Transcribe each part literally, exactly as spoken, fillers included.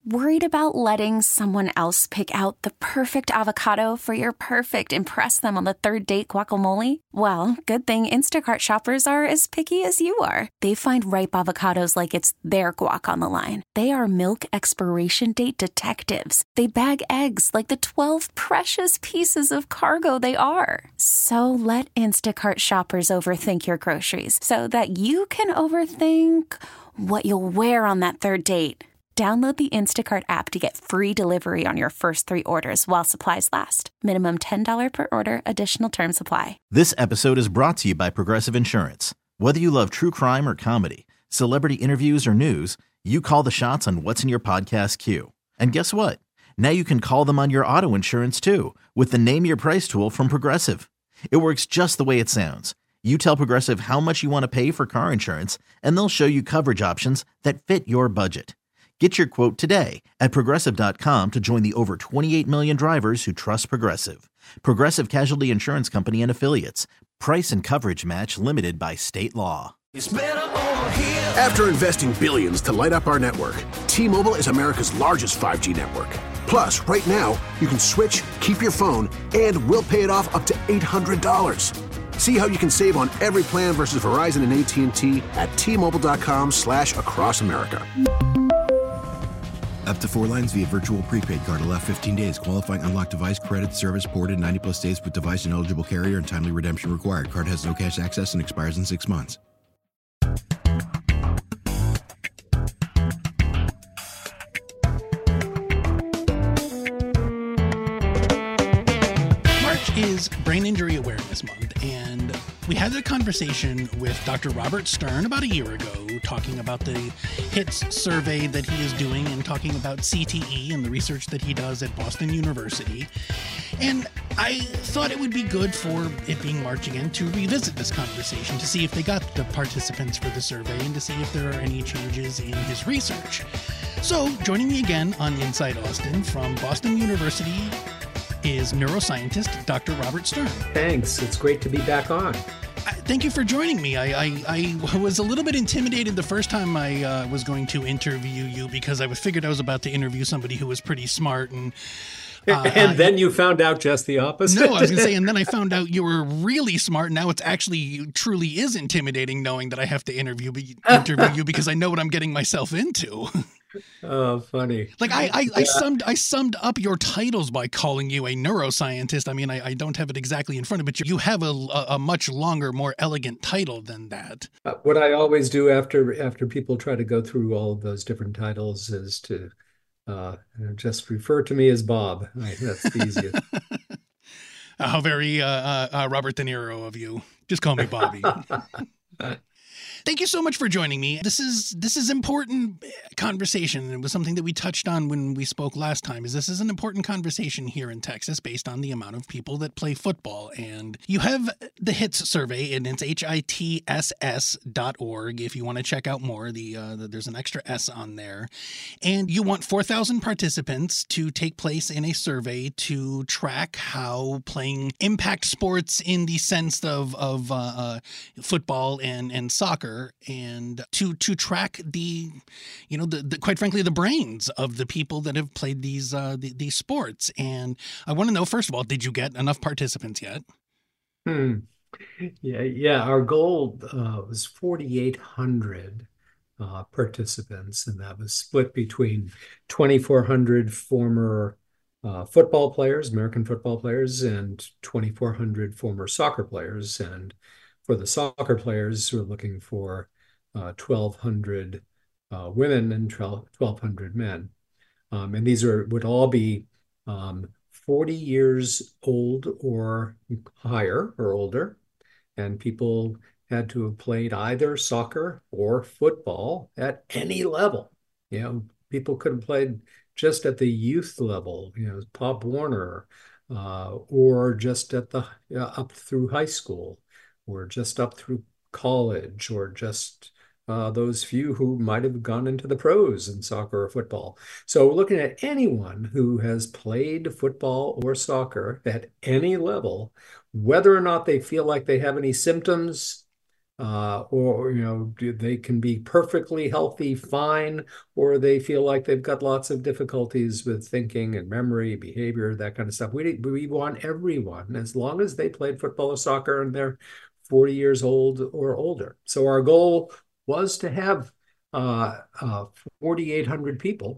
Worried about letting someone else pick out the perfect avocado for your perfect impress them on the third date guacamole? Well, good thing Instacart shoppers are as picky as you are. They find ripe avocados like it's their guac on the line. They are milk expiration date detectives. They bag eggs like the twelve precious pieces of cargo they are. So let Instacart shoppers overthink your groceries so that you can overthink what you'll wear on that third date. Download the Instacart app to get free delivery on your first three orders while supplies last. Minimum ten dollars per order. Additional terms apply. This episode is brought to you by Progressive Insurance. Whether you love true crime or comedy, celebrity interviews or news, you call the shots on what's in your podcast queue. And guess what? Now you can call them on your auto insurance too with the Name Your Price tool from Progressive. It works just the way it sounds. You tell Progressive how much you want to pay for car insurance, and they'll show you coverage options that fit your budget. Get your quote today at Progressive dot com to join the over twenty-eight million drivers who trust Progressive. Progressive Casualty Insurance Company and Affiliates. Price and coverage match limited by state law. It's better over here. After investing billions to light up our network, T-Mobile is America's largest five G network. Plus, right now, you can switch, keep your phone, and we'll pay it off up to eight hundred dollars. See how you can save on every plan versus Verizon and A T and T at T Mobile dot com slash across America. Up to four lines via virtual prepaid card. Allow fifteen days. Qualifying unlocked device credit service ported ninety plus days with device and eligible carrier and timely redemption required. Card has no cash access and expires in six months. March is Brain Injury Awareness Month, and we had a conversation with Doctor Robert Stern about a year ago talking about the HITS survey that he is doing and talking about C T E and the research that he does at Boston University. And I thought it would be good for it being March again to revisit this conversation to see if they got the participants for the survey and to see if there are any changes in his research. So joining me again on Inside Austin from Boston University is neuroscientist Doctor Robert Stern. Thanks. It's great to be back on. Thank you for joining me. I, I, I was a little bit intimidated the first time I uh, was going to interview you because I figured I was about to interview somebody who was pretty smart. And uh, and I, then you found out just the opposite. No, I was going to say, and then I found out you were really smart. Now it's actually truly is intimidating knowing that I have to interview, interview you because I know what I'm getting myself into. Oh, funny. Like I, I, I summed I summed up your titles by calling you a neuroscientist. I mean, I, I don't have it exactly in front of me, but you have a, a, a much longer, more elegant title than that. Uh, what I always do after after people try to go through all of those different titles is to uh, just refer to me as Bob. Right, that's the easiest. How very uh, uh, uh, Robert De Niro of you. Just call me Bobby. Thank you so much for joining me. This is this is important conversation. It was something that we touched on when we spoke last time. Is this is an important conversation here in Texas based on the amount of people that play football. And you have the HITS survey, and it's H I T S S dot org if you want to check out more. The, uh, the there's an extra S on there. And you want four thousand participants to take place in a survey to track how playing impact sports in the sense of of uh, uh, football and and soccer. And to to track the, you know, the, the quite frankly, the brains of the people that have played these uh, the, these sports. And I want to know, first of all, did you get enough participants yet? Hmm. Yeah, yeah. Our goal uh, was forty-eight hundred uh, participants, and that was split between twenty-four hundred former uh, football players, American football players, and twenty-four hundred former soccer players. And for the soccer players, we're looking for uh, twelve hundred uh, women and twelve hundred men. Um, and these are would all be um, forty years old or higher or older. And people had to have played either soccer or football at any level. You know, people could have played just at the youth level, you know, Pop Warner, uh, or just at the uh, up through high school, or just up through college, or just uh, those few who might have gone into the pros in soccer or football. So we're looking at anyone who has played football or soccer at any level, whether or not they feel like they have any symptoms, uh, or, you know, they can be perfectly healthy, fine, or they feel like they've got lots of difficulties with thinking and memory, behavior, that kind of stuff. We, we want everyone, as long as they played football or soccer and they're forty years old or older. So our goal was to have uh, uh, forty-eight hundred people.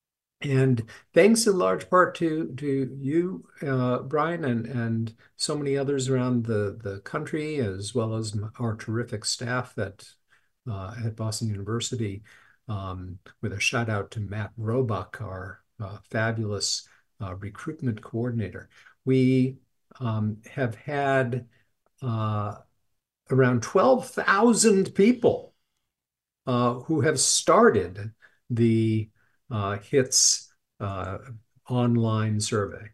And thanks in large part to to you, uh, Brian, and and so many others around the the country, as well as our terrific staff at uh, at Boston University. Um, with a shout out to Matt Roebuck, our uh, fabulous uh, recruitment coordinator. We um, have had uh, around twelve thousand people uh, who have started the uh, HITS uh, online survey.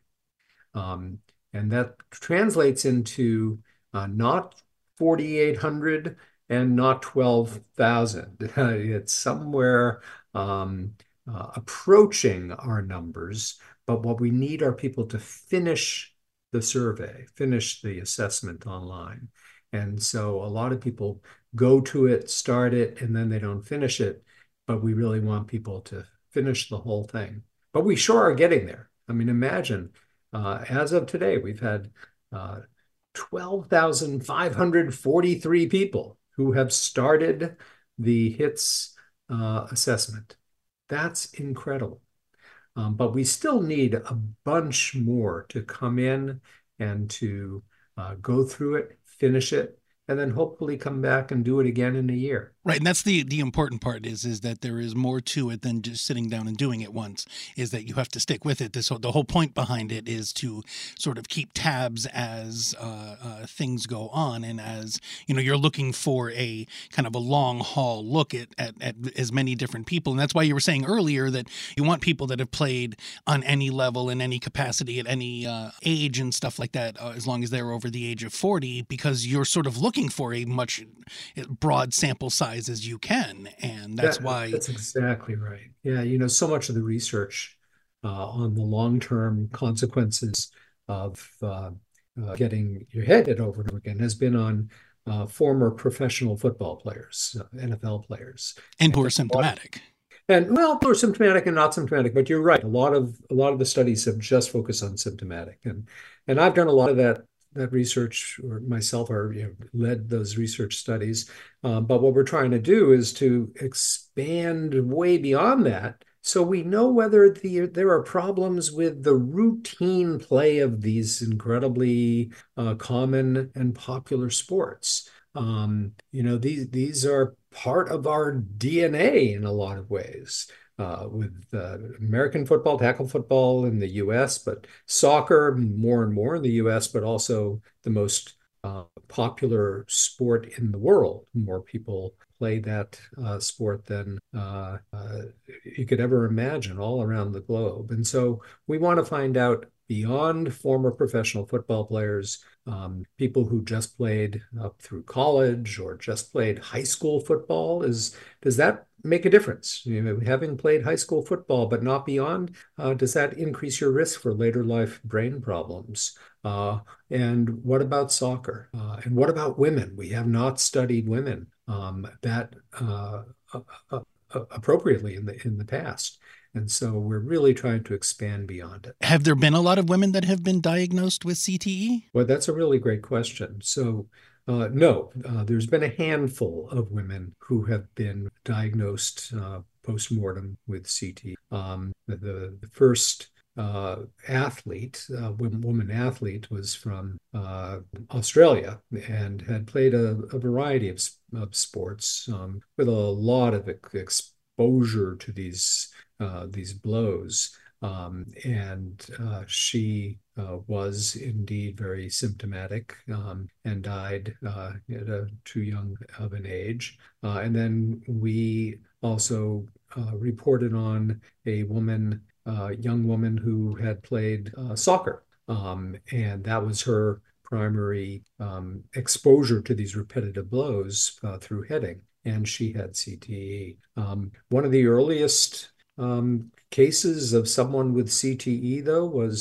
Um, and that translates into uh, not forty-eight hundred and not twelve thousand. It's somewhere um, uh, approaching our numbers, but what we need are people to finish the survey, finish the assessment online. And so a lot of people go to it, start it, and then they don't finish it, but we really want people to finish the whole thing. But we sure are getting there. I mean, imagine, uh, as of today, we've had uh, twelve thousand five hundred forty-three people who have started the HITS uh, assessment. That's incredible. Um, but we still need a bunch more to come in and to uh, go through it, finish it, and then hopefully come back and do it again in a year. Right. And that's the the important part is is that there is more to it than just sitting down and doing it once, is that you have to stick with it. This the whole point behind it is to sort of keep tabs as uh, uh, things go on. And as, you know, you're looking for a kind of a long haul look at, at, at as many different people. And that's why you were saying earlier that you want people that have played on any level, in any capacity, at any uh, age and stuff like that, uh, as long as they're over the age of forty, because you're sort of looking for a much broad sample size as you can. And that's that, why that's exactly right. Yeah, you know, so much of the research uh, on the long-term consequences of uh, uh, getting your head hit over and over again has been on uh, former professional football players, uh, N F L players, and who are symptomatic. And well, they're symptomatic and not symptomatic, but you're right. A lot of a lot of the studies have just focused on symptomatic, and and I've done a lot of that that research, or myself, or you know, led those research studies. Um, but what we're trying to do is to expand way beyond that, so we know whether the, there are problems with the routine play of these incredibly uh, common and popular sports. Um, you know, these these are part of our D N A in a lot of ways. Uh, with uh, American football, tackle football in the U S, but soccer more and more in the U S, but also the most uh, popular sport in the world. More people play that uh, sport than uh, uh, you could ever imagine all around the globe. And so we want to find out beyond former professional football players, um, people who just played up through college or just played high school football. Is does that make a difference? You know, having played high school football but not beyond, uh, does that increase your risk for later life brain problems? Uh, and what about soccer? Uh, and what about women? We have not studied women um, that uh, uh, uh, appropriately in the in the past. And so we're really trying to expand beyond it. Have there been a lot of women that have been diagnosed with C T E? Well, that's a really great question. So uh, no, uh, there's been a handful of women who have been diagnosed uh, post-mortem with C T E. Um, the, the first uh, athlete, uh, woman athlete, was from uh, Australia and had played a, a variety of, of sports um, with a lot of exposure exposure to these uh, these blows, um, and uh, she uh, was indeed very symptomatic um, and died uh, at a too young of an age. Uh, and then we also uh, reported on a woman, uh, young woman who had played uh, soccer, um, and that was her primary um, exposure to these repetitive blows uh, through heading. And she had C T E. Um, one of the earliest um, cases of someone with C T E, though, was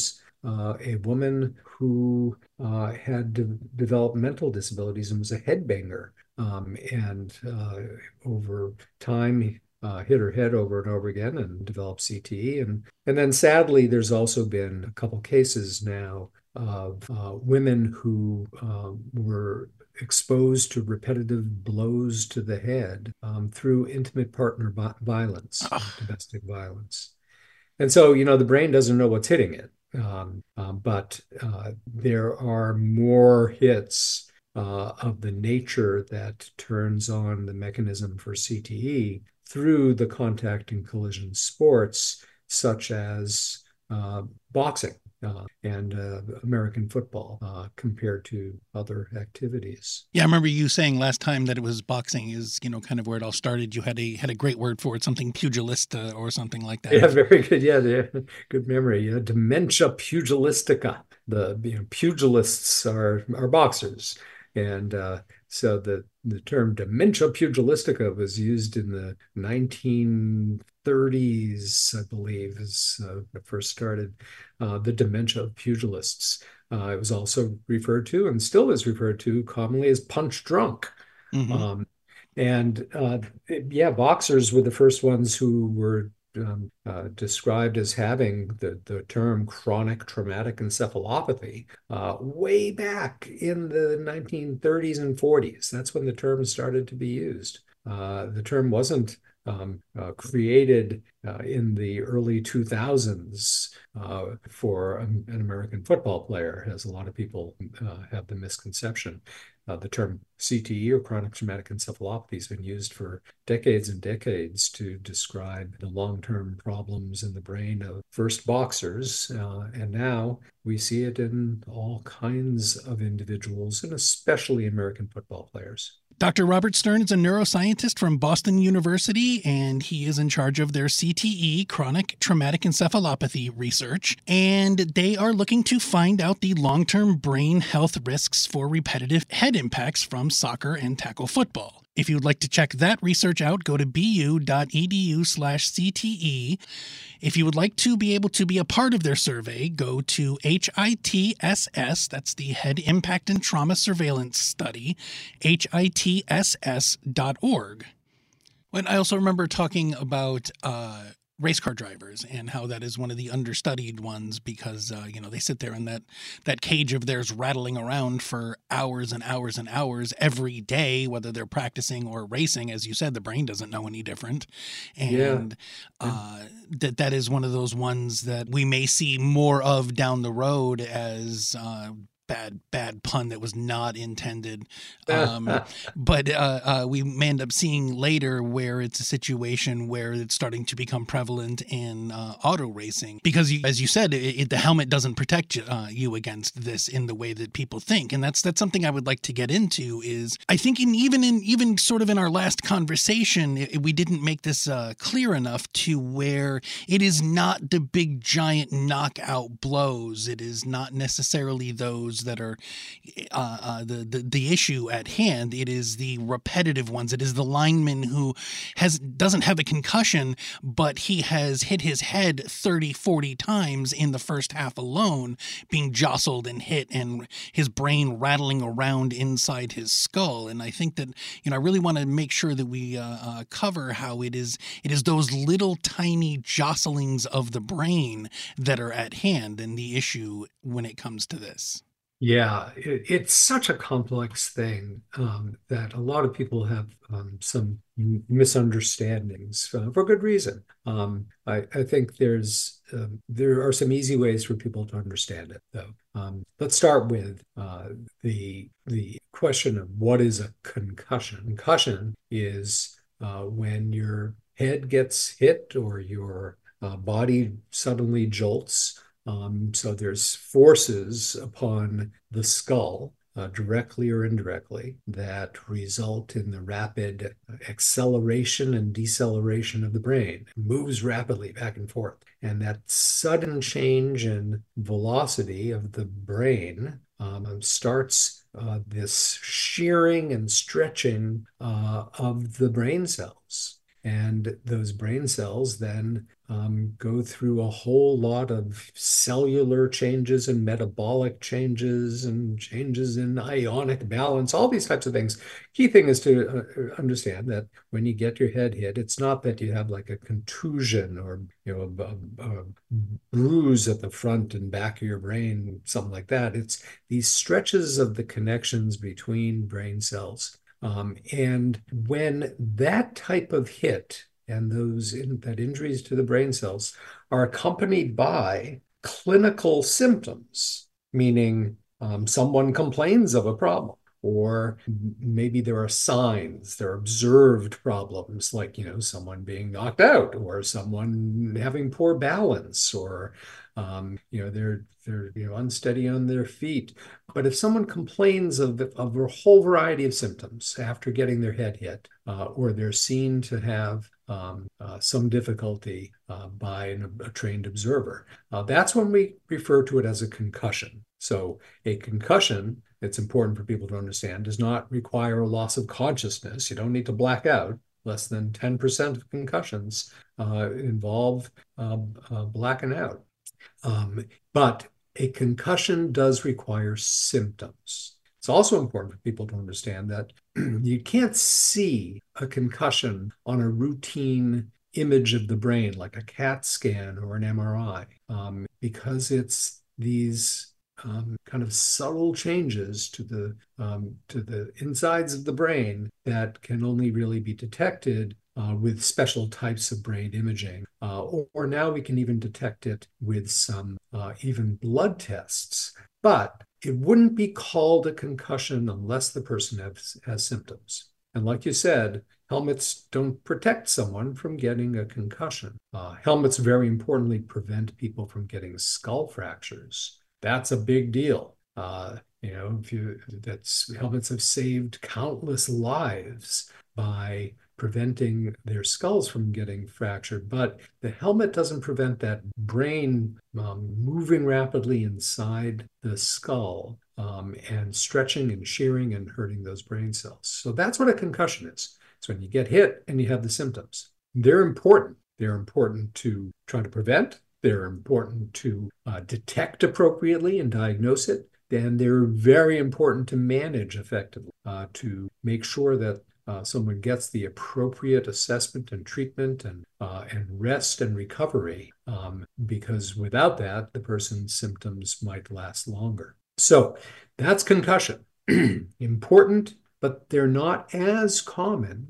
uh, a woman who uh, had de- developed mental disabilities and was a headbanger. Um, and uh, over time, uh, hit her head over and over again and developed C T E. And, and then sadly, there's also been a couple cases now of uh, women who uh, were exposed to repetitive blows to the head um, through intimate partner violence, uh, domestic violence. And so, you know, the brain doesn't know what's hitting it, um, uh, but uh, there are more hits uh, of the nature that turns on the mechanism for C T E through the contact and collision sports, such as uh, boxing. Uh, and uh, American football uh, compared to other activities. Yeah, I remember you saying last time that it was boxing is, you know, kind of where it all started. You had a had a great word for it, something pugilista or something like that. Yeah, very good. Yeah, yeah. Good memory. Yeah, dementia pugilistica. The you know, pugilists are are boxers, and uh, so the the term dementia pugilistica was used in the nineteen thirties, I believe, as uh, it first started. Uh, the dementia of pugilists. Uh, it was also referred to, and still is referred to, commonly as punch drunk. Mm-hmm. Um, and uh, it, yeah, boxers were the first ones who were um, uh, described as having the, the term chronic traumatic encephalopathy uh, way back in the nineteen thirties and forties. That's when the term started to be used. Uh, the term wasn't Um, uh, created uh, in the early two thousands uh, for an, an American football player, as a lot of people uh, have the misconception. Uh, the term C T E, or chronic traumatic encephalopathy, has been used for decades and decades to describe the long-term problems in the brain of first boxers, uh, and now we see it in all kinds of individuals, and especially American football players. Doctor Robert Stern is a neuroscientist from Boston University, and he is in charge of their C T E, chronic traumatic encephalopathy research. And they are looking to find out the long-term brain health risks for repetitive head impacts from soccer and tackle football. If you'd like to check that research out, go to bu.edu slash CTE. If you would like to be able to be a part of their survey, go to H I T S S, that's the Head Impact and Trauma Surveillance Study, H I T S S dot org. And I also remember talking about uh, race car drivers and how that is one of the understudied ones because, uh, you know, they sit there in that, that cage of theirs rattling around for hours and hours and hours every day, whether they're practicing or racing. As you said, the brain doesn't know any different. And yeah. uh, that that is one of those ones that we may see more of down the road as uh, bad, bad pun that was not intended. Um, but uh, uh, we may end up seeing later where it's a situation where it's starting to become prevalent in uh, auto racing. Because, you, as you said, it, it, the helmet doesn't protect uh, you against this in the way that people think. And that's that's something I would like to get into is, I think in, even in even sort of in our last conversation, it, we didn't make this uh, clear enough to where it is not the big giant knockout blows. It is not necessarily those that are uh, uh, the, the the issue at hand. It is the repetitive ones. It is the lineman who has doesn't have a concussion, but he has hit his head thirty, forty times in the first half alone, being jostled and hit, and his brain rattling around inside his skull. And I think that, you know, I really want to make sure that we uh, uh, cover how it is it is those little tiny jostlings of the brain that are at hand and the issue when it comes to this. Yeah, it, it's such a complex thing um, that a lot of people have um, some misunderstandings uh, for good reason. Um, I, I think there's um, there are some easy ways for people to understand it, though. Um, let's start with uh, the the question of what is a concussion. Concussion is uh, when your head gets hit or your uh, body suddenly jolts. Um, so there's forces upon the skull, uh, directly or indirectly, that result in the rapid acceleration and deceleration of the brain. It moves rapidly back and forth. And that sudden change in velocity of the brain um, starts uh, this shearing and stretching uh, of the brain cells. And those brain cells then um, go through a whole lot of cellular changes and metabolic changes and changes in ionic balance, all these types of things. Key thing is to uh, understand that when you get your head hit, it's not that you have like a contusion or, you know, a, a, a bruise at the front and back of your brain, something like that. It's these stretches of the connections between brain cells. Um, and when that type of hit and those in, that injuries to the brain cells are accompanied by clinical symptoms, meaning um, someone complains of a problem, or maybe there are signs, there are observed problems, like, you know, someone being knocked out, or someone having poor balance, or um, you know, they're they're you know unsteady on their feet. But if someone complains of, of a whole variety of symptoms after getting their head hit, uh, or they're seen to have um, uh, some difficulty uh, by an, a trained observer, uh, that's when we refer to it as a concussion. So a concussion, it's important for people to understand, does not require a loss of consciousness. You don't need to black out. Less than ten percent of concussions uh, involve uh, uh, blacking out. Um, but a concussion does require symptoms. It's also important for people to understand that you can't see a concussion on a routine image of the brain, like a CAT scan or an M R I, um, because it's these um, kind of subtle changes to the um, to the insides of the brain that can only really be detected Uh, with special types of brain imaging, uh, or, or now we can even detect it with some uh, even blood tests. But it wouldn't be called a concussion unless the person has, has symptoms. And like you said, helmets don't protect someone from getting a concussion. Uh, helmets, very importantly, prevent people from getting skull fractures. That's a big deal. Uh, you know, if you that's helmets have saved countless lives by preventing their skulls from getting fractured. But the helmet doesn't prevent that brain um, moving rapidly inside the skull um, and stretching and shearing and hurting those brain cells. So that's what a concussion is. It's when you get hit and you have the symptoms. They're important. They're important to try to prevent. They're important to uh, detect appropriately and diagnose it. And they're very important to manage effectively, uh, to make sure that Uh, someone gets the appropriate assessment and treatment and uh, and rest and recovery, um, because without that, the person's symptoms might last longer. So that's concussion. Important, but they're not as common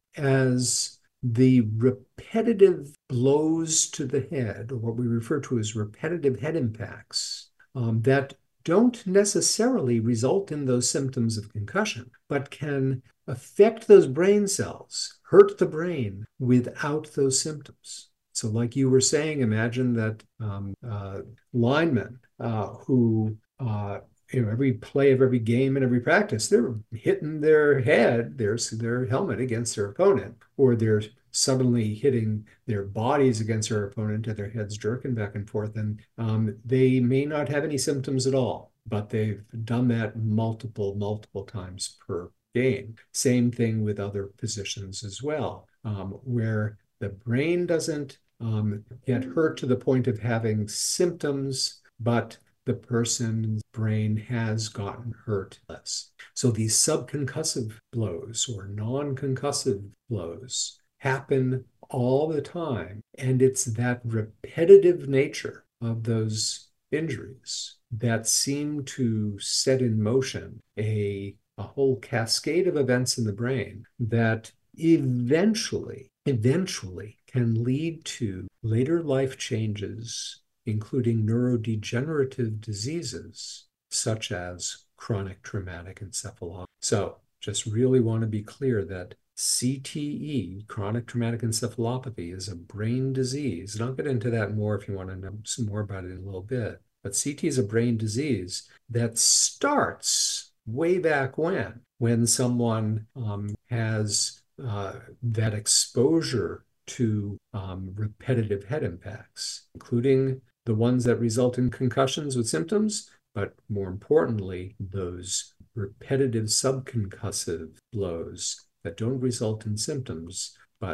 as the repetitive blows to the head, or what we refer to as repetitive head impacts, um, that don't necessarily result in those symptoms of concussion, but can affect those brain cells, hurt the brain without those symptoms. So like you were saying, imagine that um, uh, linemen uh, who, uh, you know, every play of every game and every practice, they're hitting their head, their, their helmet against their opponent, or they're suddenly hitting their bodies against their opponent and their heads jerking back and forth. And um, they may not have any symptoms at all, but they've done that multiple, multiple times per game. Same thing with other positions as well, um, where the brain doesn't um, get hurt to the point of having symptoms, but the person's brain has gotten hurt less. So these subconcussive blows or non-concussive blows happen all the time. And it's that repetitive nature of those injuries that seem to set in motion a, a whole cascade of events in the brain that eventually, eventually can lead to later life changes, including neurodegenerative diseases such as chronic traumatic encephalopathy. So just really want to be clear that C T E, chronic traumatic encephalopathy, is a brain disease. And I'll get into that more if you want to know some more about it in a little bit. But C T is a brain disease that starts way back when, when someone um, has uh, that exposure to um, repetitive head impacts, including the ones that result in concussions with symptoms, but more importantly, those repetitive subconcussive blows that don't result in symptoms, but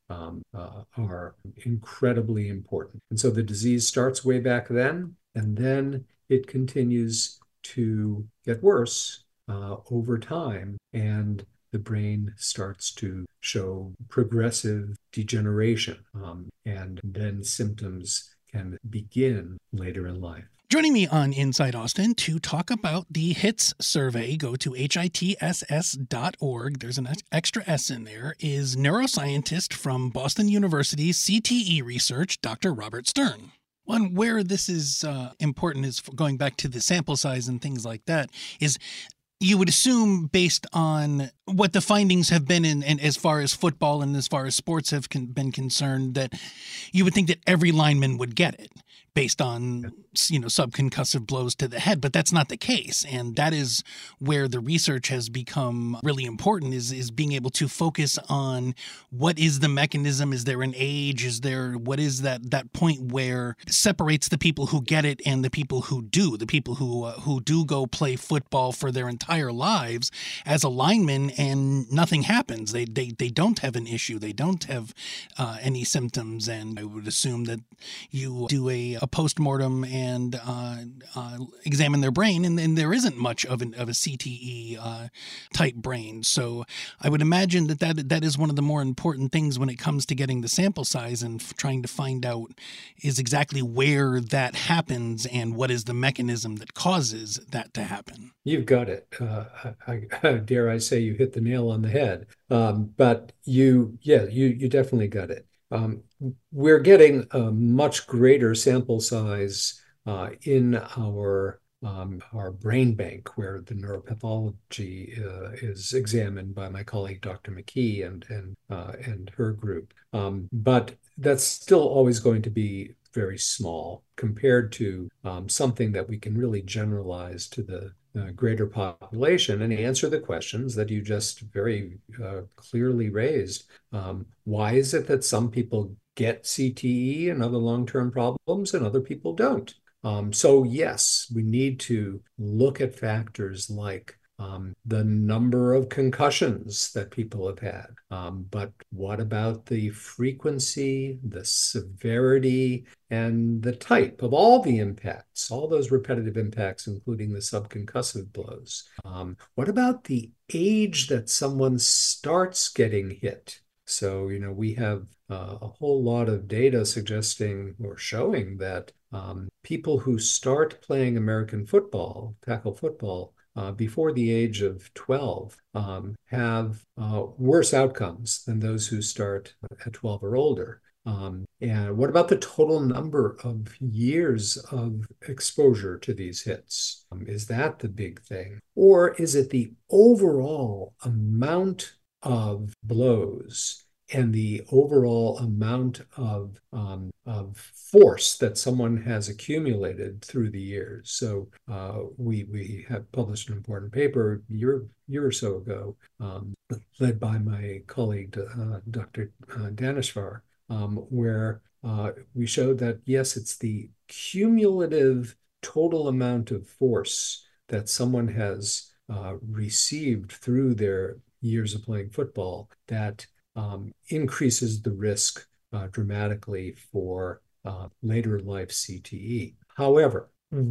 um, uh, are incredibly important. And so the disease starts way back then, and then it continues to get worse uh, over time, and the brain starts to show progressive degeneration, um, and then symptoms can begin later in life. Joining me on Inside Austin to talk about the HITS survey, go to H I T S S dot org. There's an extra S in there, is neuroscientist from Boston University's C T E research, Doctor Robert Stern. One where this is uh, important is going back to the sample size and things like that, is you would assume based on what the findings have been in, in as far as football and as far as sports have con- been concerned, that you would think that every lineman would get it based on, you know, subconcussive blows to the head, but that's not the case. And that is where the research has become really important, is, is being able to focus on what is the mechanism. Is there an age? Is there, what is that, that point where separates the people who get it and the people who do, the people who, uh, who do go play football for their entire lives as a lineman and nothing happens. They, they, they don't have an issue. They don't have uh, any symptoms. And I would assume that you do a, a post-mortem and uh, uh, examine their brain, and then there isn't much of, an, of a C T E uh, type brain. So I would imagine that, that that is one of the more important things when it comes to getting the sample size and f- trying to find out is exactly where that happens and what is the mechanism that causes that to happen. You've got it. Uh, I, I, dare I say you hit the nail on the head. Um, but you, yeah, you you definitely got it. Um, we're getting a much greater sample size uh, in our um, our brain bank, where the neuropathology uh, is examined by my colleague Doctor McKee and and uh, and her group. Um, but that's still always going to be very small compared to um, something that we can really generalize to the uh, greater population and answer the questions that you just very uh, clearly raised. Um, why is it that some people get C T E and other long-term problems and other people don't? Um, so yes, we need to look at factors like Um, the number of concussions that people have had. Um, but what about the frequency, the severity, and the type of all the impacts, all those repetitive impacts, including the subconcussive blows? Um, what about the age that someone starts getting hit? So, you know, we have uh, a whole lot of data suggesting or showing that um, people who start playing American football, tackle football, Uh, before the age of twelve um, have uh, worse outcomes than those who start at twelve or older. Um, and what about the total number of years of exposure to these hits? Um, is that the big thing? Or is it the overall amount of blows and the overall amount of, um, of force that someone has accumulated through the years? So uh, we we have published an important paper a year, year or so ago, um, led by my colleague, uh, Doctor Uh, Daneshvar, um, where uh, we showed that, yes, it's the cumulative total amount of force that someone has uh, received through their years of playing football that Um, increases the risk uh, dramatically for uh, later life C T E. However,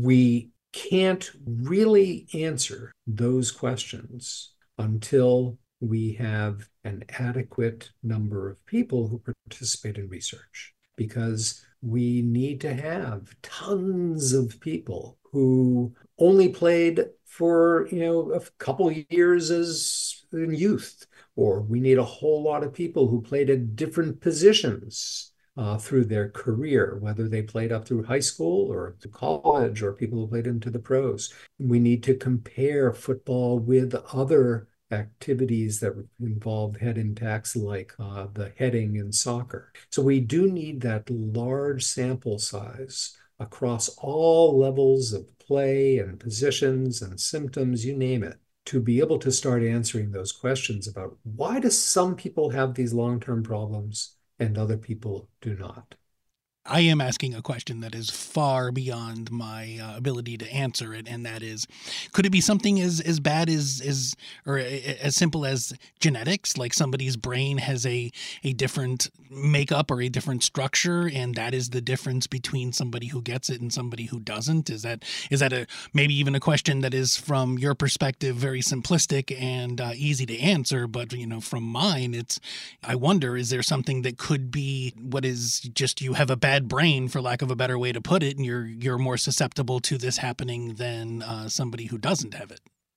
we can't really answer those questions until we have an adequate number of people who participate in research, because we need to have tons of people who only played for, you know, a couple years as in youth. Or we need a whole lot of people who played at different positions uh, through their career, whether they played up through high school or through college, or people who played into the pros. We need to compare football with other activities that involve head impacts, like uh, the heading in soccer. So we do need that large sample size across all levels of play and positions and symptoms, you name it, to be able to start answering those questions about why do some people have these long-term problems and other people do not. I am asking a question that is far beyond my uh, ability to answer it, and that is, could it be something as, as bad as, as or a, as simple as genetics? Like somebody's brain has a, a different makeup or a different structure, and that is the difference between somebody who gets it and somebody who doesn't? Is that is that a maybe even a question that is, from your perspective, very simplistic and uh, easy to answer? But you know, from mine, it's I wonder, is there something that could be what is just you have a bad brain, for lack of a better way to put it, and you're you're more susceptible to this happening than uh, somebody who doesn't have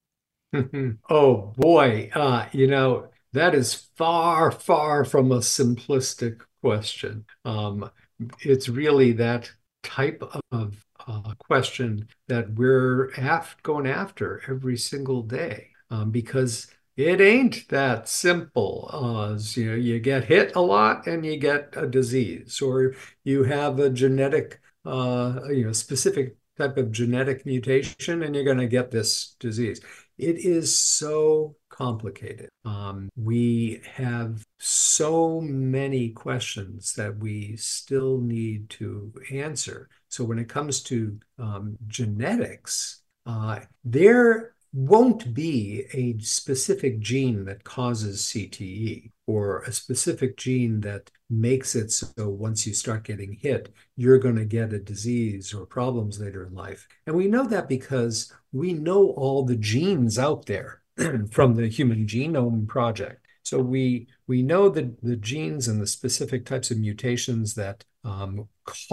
it? Oh boy, uh, you know, that is far, far from a simplistic question. Um, it's really that type of uh, question that we're af going after every single day, um, because it ain't that simple. Uh, you know, you get hit a lot and you get a disease, or you have a genetic, uh, you know, specific type of genetic mutation, and you're going to get this disease. It is so complicated. Um, we have so many questions that we still need to answer. So when it comes to um, genetics, uh, there won't be a specific gene that causes C T E, or a specific gene that makes it so once you start getting hit, you're going to get a disease or problems later in life. And we know that because we know all the genes out there from the Human Genome Project. So we we know the, the genes and the specific types of mutations that um,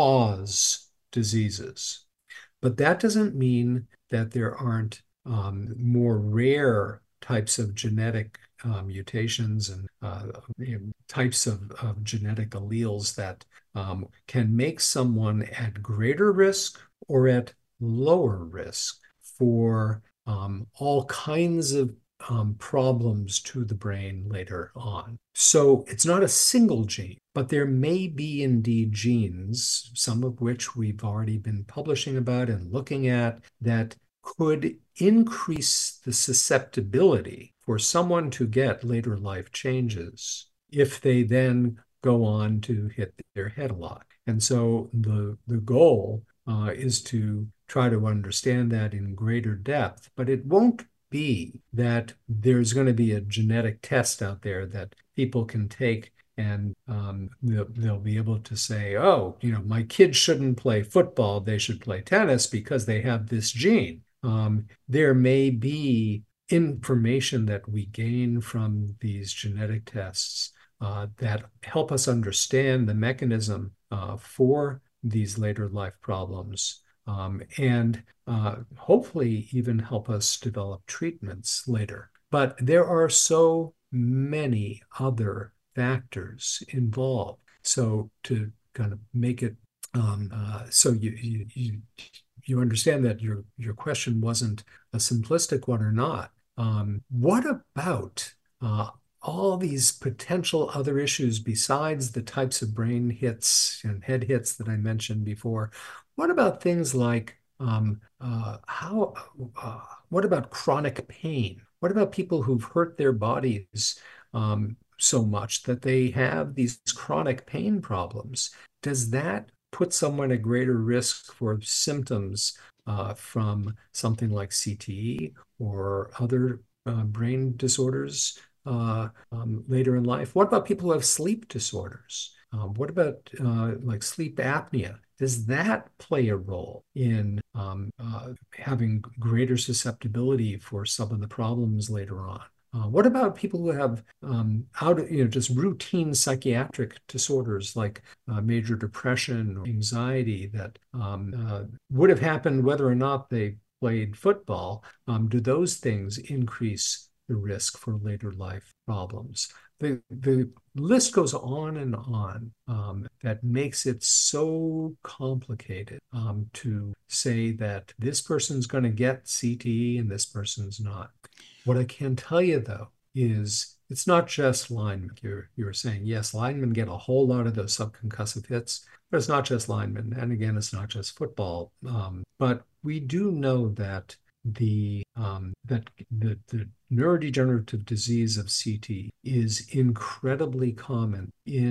cause diseases. But that doesn't mean that there aren't Um, more rare types of genetic uh, mutations and uh, you know, types of, of genetic alleles that um, can make someone at greater risk or at lower risk for um, all kinds of um, problems to the brain later on. So it's not a single gene, but there may be indeed genes, some of which we've already been publishing about and looking at, that could increase the susceptibility for someone to get later life changes if they then go on to hit their head a lot. And so the, the goal uh, is to try to understand that in greater depth, but it won't be that there's going to be a genetic test out there that people can take and um, they'll, they'll be able to say, oh, you know, my kids shouldn't play football, they should play tennis because they have this gene. Um, there may be information that we gain from these genetic tests uh, that help us understand the mechanism uh, for these later life problems, um, and uh, hopefully even help us develop treatments later. But there are so many other factors involved. So to kind of make it um, uh, so you, you you you understand that your your question wasn't a simplistic one or not. Um, what about uh, all these potential other issues besides the types of brain hits and head hits that I mentioned before? What about things like um, uh, how? Uh, what about chronic pain? What about people who've hurt their bodies um, so much that they have these chronic pain problems? Does that put someone at greater risk for symptoms uh, from something like C T E or other uh, brain disorders uh, um, later in life? What about people who have sleep disorders? Um, what about uh, like sleep apnea? Does that play a role in um, uh, having greater susceptibility for some of the problems later on? Uh, what about people who have um, out, you know, just routine psychiatric disorders like uh, major depression or anxiety that um, uh, would have happened whether or not they played football? Um, do those things increase the risk for later life problems? The, the list goes on and on. Um, that makes it so complicated um, to say that this person's going to get C T E and this person's not. What I can tell you, though, is it's not just linemen. You're, you're saying, yes, linemen get a whole lot of those subconcussive hits, but it's not just linemen. And again, it's not just football. Um, but we do know that the um, that the, the neurodegenerative disease of C T is incredibly common in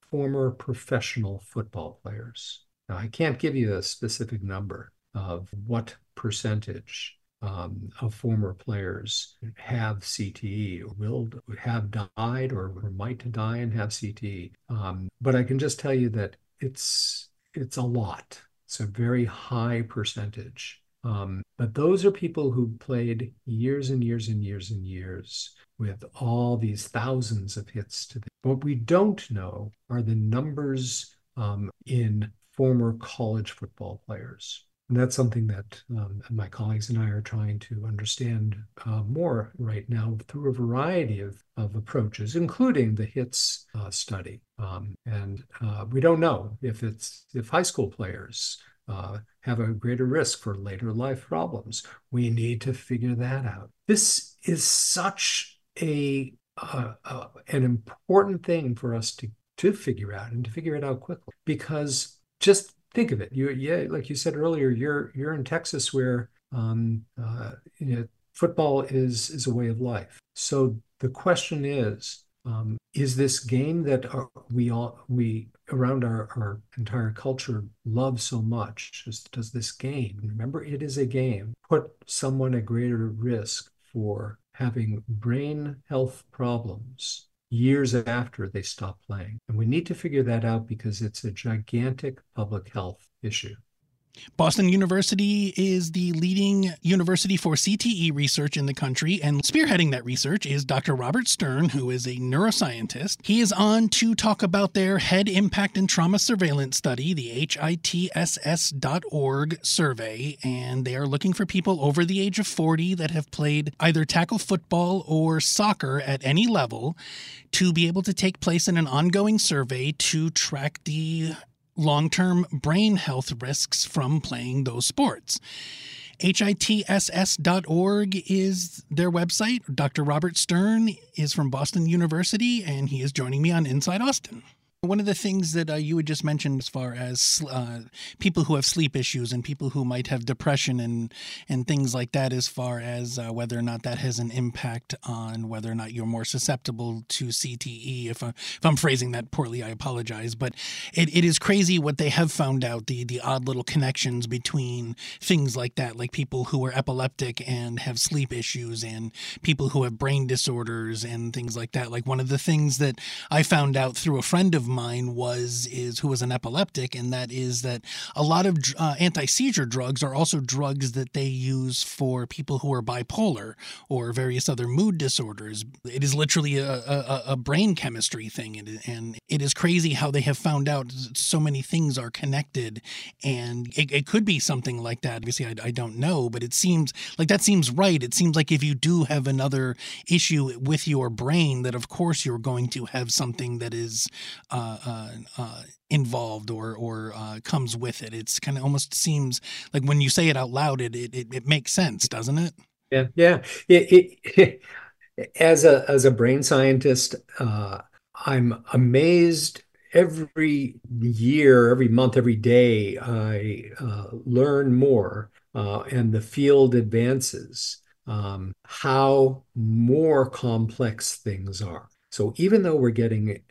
former professional football players. Now, I can't give you a specific number of what percentage um, of former players have C T E, or will have died, or, or might die and have C T E. Um, but I can just tell you that it's it's a lot. It's a very high percentage. Um, but those are people who played years and years and years and years with all these thousands of hits to them. What we don't know are the numbers um, in former college football players. And that's something that um, my colleagues and I are trying to understand uh, more right now through a variety of, of approaches, including the HITS uh, study. Um, and uh, we don't know if it's if high school players uh, have a greater risk for later life problems. We need to figure that out. This is such a uh, uh, an important thing for us to to figure out, and to figure it out quickly, because just think of it. You, yeah, like you said earlier, you're you're in Texas, where um, uh, you know, football is is a way of life. So the question is, um, is this game that our, we all we around our, our entire culture love so much? Does, does this game, remember, it is a game, put someone at greater risk for having brain health problems years after they stop playing? And we need to figure that out, because it's a gigantic public health issue. Boston University is the leading university for C T E research in the country, and spearheading that research is Doctor Robert Stern, who is a neuroscientist. He is on to talk about their Head Impact and Trauma Surveillance Study, the H I T S S dot org survey, and they are looking for people over the age of forty that have played either tackle football or soccer at any level to be able to take place in an ongoing survey to track the long-term brain health risks from playing those sports. H I T S S dot org is their website. Doctor Robert Stern is from Boston University, and he is joining me on Inside Austin. One of the things that uh, you had just mentioned, as far as uh, people who have sleep issues and people who might have depression and and things like that, as far as uh, whether or not that has an impact on whether or not you're more susceptible to C T E. If, I, if I'm phrasing that poorly, I apologize. But it, it is crazy what they have found out, the, the odd little connections between things like that, like people who are epileptic and have sleep issues, and people who have brain disorders and things like that. Like, one of the things that I found out through a friend of mine was is who was an epileptic, and that is that a lot of uh, anti-seizure drugs are also drugs that they use for people who are bipolar or various other mood disorders. It is literally a, a, a brain chemistry thing, and, and it is crazy how they have found out so many things are connected, and it, it could be something like that. Obviously, I, I don't know, but it seems like that seems right. It seems like if you do have another issue with your brain, that of course you're going to have something that is uh, Uh, uh, involved or or uh, comes with it. It's kind of almost seems like when you say it out loud, it it, it makes sense, doesn't it? Yeah, yeah. It, it, as a as a brain scientist, uh, I'm amazed every year, every month, every day. I uh, learn more, uh, and the field advances. Um, how more complex things are. So even though we're getting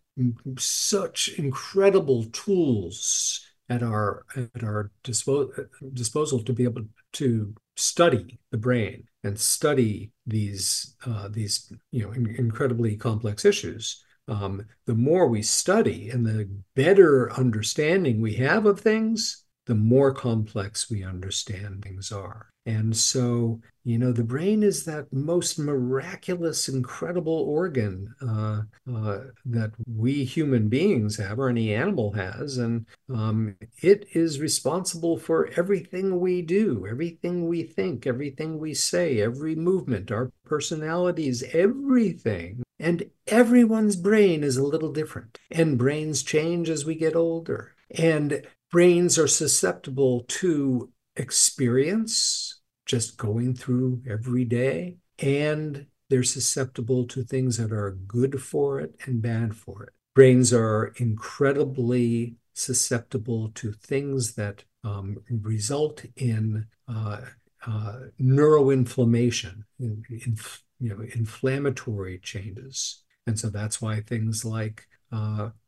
such incredible tools at our at our dispo- disposal to be able to study the brain and study these uh, these you know in- incredibly complex issues. Um, the more we study and the better understanding we have of things, the more complex we understand things are. And so, you know, the brain is that most miraculous, incredible organ uh, uh, that we human beings have, or any animal has. And um, it is responsible for everything we do, everything we think, everything we say, every movement, our personalities, everything. And everyone's brain is a little different. And brains change as we get older. And brains are susceptible to experience, just going through every day, and they're susceptible to things that are good for it and bad for it. Brains are incredibly susceptible to things that um, result in uh, uh, neuroinflammation, in, in, you know, inflammatory changes. And so that's why things like uh,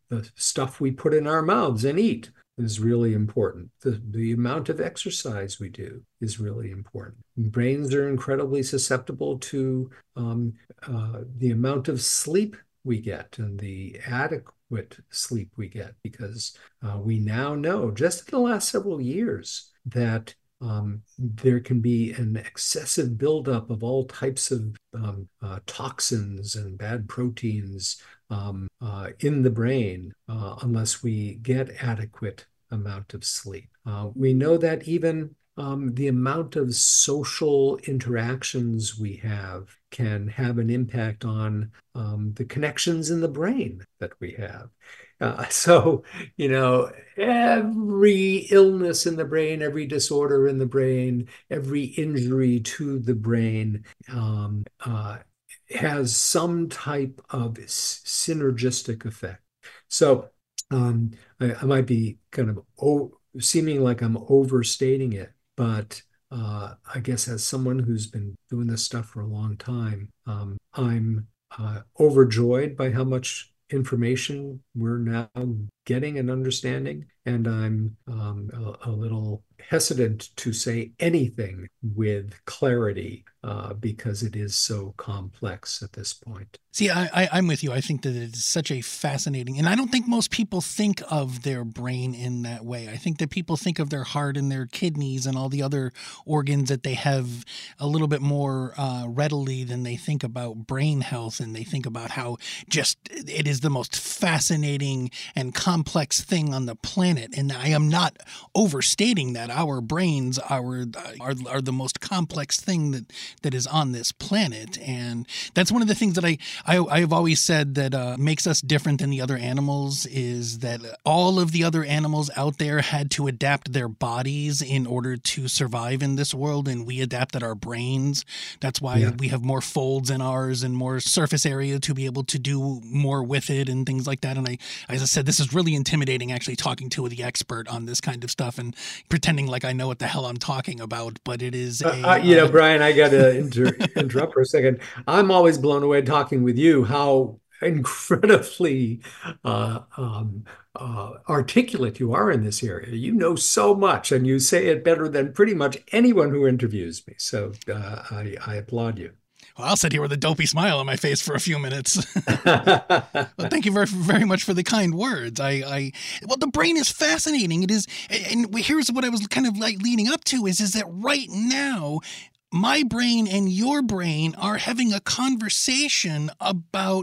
the stuff we put in our mouths and eat is really important. The, the amount of exercise we do is really important. Brains are incredibly susceptible to um, uh, the amount of sleep we get and the adequate sleep we get, because uh, we now know, just in the last several years, that um, there can be an excessive buildup of all types of um, uh, toxins and bad proteins um, uh, in the brain uh, unless we get adequate amount of sleep. Uh, we know that even um, the amount of social interactions we have can have an impact on um, the connections in the brain that we have. Uh, so, you know, every illness in the brain, every disorder in the brain, every injury to the brain um, uh, has some type of synergistic effect. So um, I, I might be kind of o- seeming like I'm overstating it, but uh, I guess as someone who's been doing this stuff for a long time, um, I'm uh, overjoyed by how much information we're now getting and understanding, and I'm um, a, a little hesitant to say anything with clarity uh, because it is so complex at this point. See, I, I, I'm with you. I think that it's such a fascinating, and I don't think most people think of their brain in that way. I think that people think of their heart and their kidneys and all the other organs that they have a little bit more uh, readily than they think about brain health, and they think about how just it is the most fascinating and complex thing on the planet. And I am not overstating that. Our brains are are, are the most complex thing that, that is on this planet, and that's one of the things that I I, I've always said that uh, makes us different than the other animals is that all of the other animals out there had to adapt their bodies in order to survive in this world, and we adapted our brains. That's why yeah. we have more folds in ours and more surface area to be able to do more with it and things like that. And I, as I said, this is really intimidating actually talking to the expert on this kind of stuff and pretending like I know what the hell I'm talking about, but it is a, uh, uh, you know, Brian, I got to inter- interrupt for a second. I'm always blown away talking with you how incredibly uh, um, uh, articulate you are in this area. You know so much, and you say it better than pretty much anyone who interviews me. So uh, I, I applaud you. Well, I'll sit here with a dopey smile on my face for a few minutes. Well, thank you very, very much for the kind words. I, I, well, the brain is fascinating. It is, and here's what I was kind of like leading up to is, is that right now, my brain and your brain are having a conversation about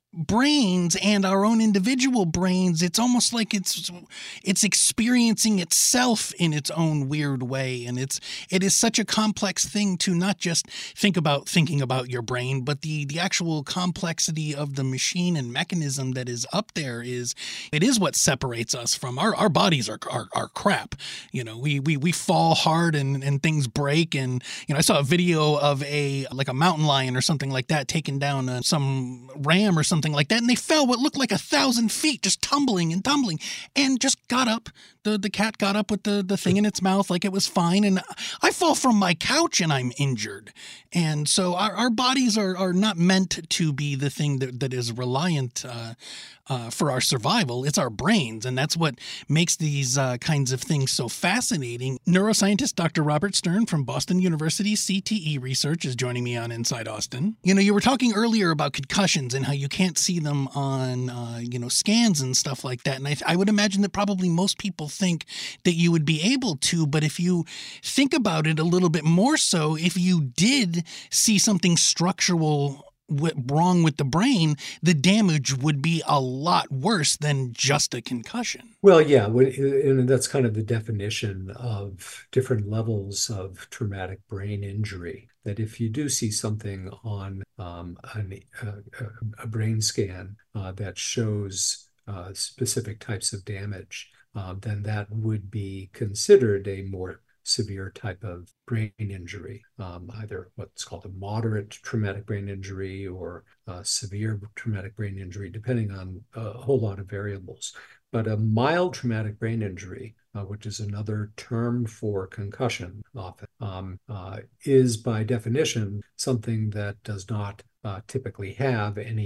brains and our own individual brains. It's almost like it's it's experiencing itself in its own weird way, and it's it is such a complex thing to not just think about thinking about your brain, but the the actual complexity of the machine and mechanism that is up there is it is what separates us from our our bodies are are, are crap. You know, we we we fall hard and and things break, and you know I saw a video of a like a mountain lion or something like that taking down uh, some ram or something. Something like that, and they fell what looked like a thousand feet, just tumbling and tumbling, and just got up. The the cat got up with the, the thing in its mouth like it was fine, and I fall from my couch and I'm injured. And so our, our bodies are, are not meant to be the thing that, that is reliant uh, uh, for our survival. It's our brains, and that's what makes these uh, kinds of things so fascinating. Neuroscientist Doctor Robert Stern from Boston University C T E Research is joining me on Inside Austin. You know, you were talking earlier about concussions and how you can't see them on, uh, you know, scans and stuff like that. And I, I would imagine that probably most people think that you would be able to, but if you think about it a little bit more so, if you did see something structural wrong with the brain, the damage would be a lot worse than just a concussion. Well, yeah, and that's kind of the definition of different levels of traumatic brain injury. That if you do see something on um, an, a, a brain scan uh, that shows uh, specific types of damage, uh, then that would be considered a more severe type of brain injury, um, either what's called a moderate traumatic brain injury or a severe traumatic brain injury, depending on a whole lot of variables. But a mild traumatic brain injury, uh, which is another term for concussion often, um, uh, is by definition something that does not uh, typically have any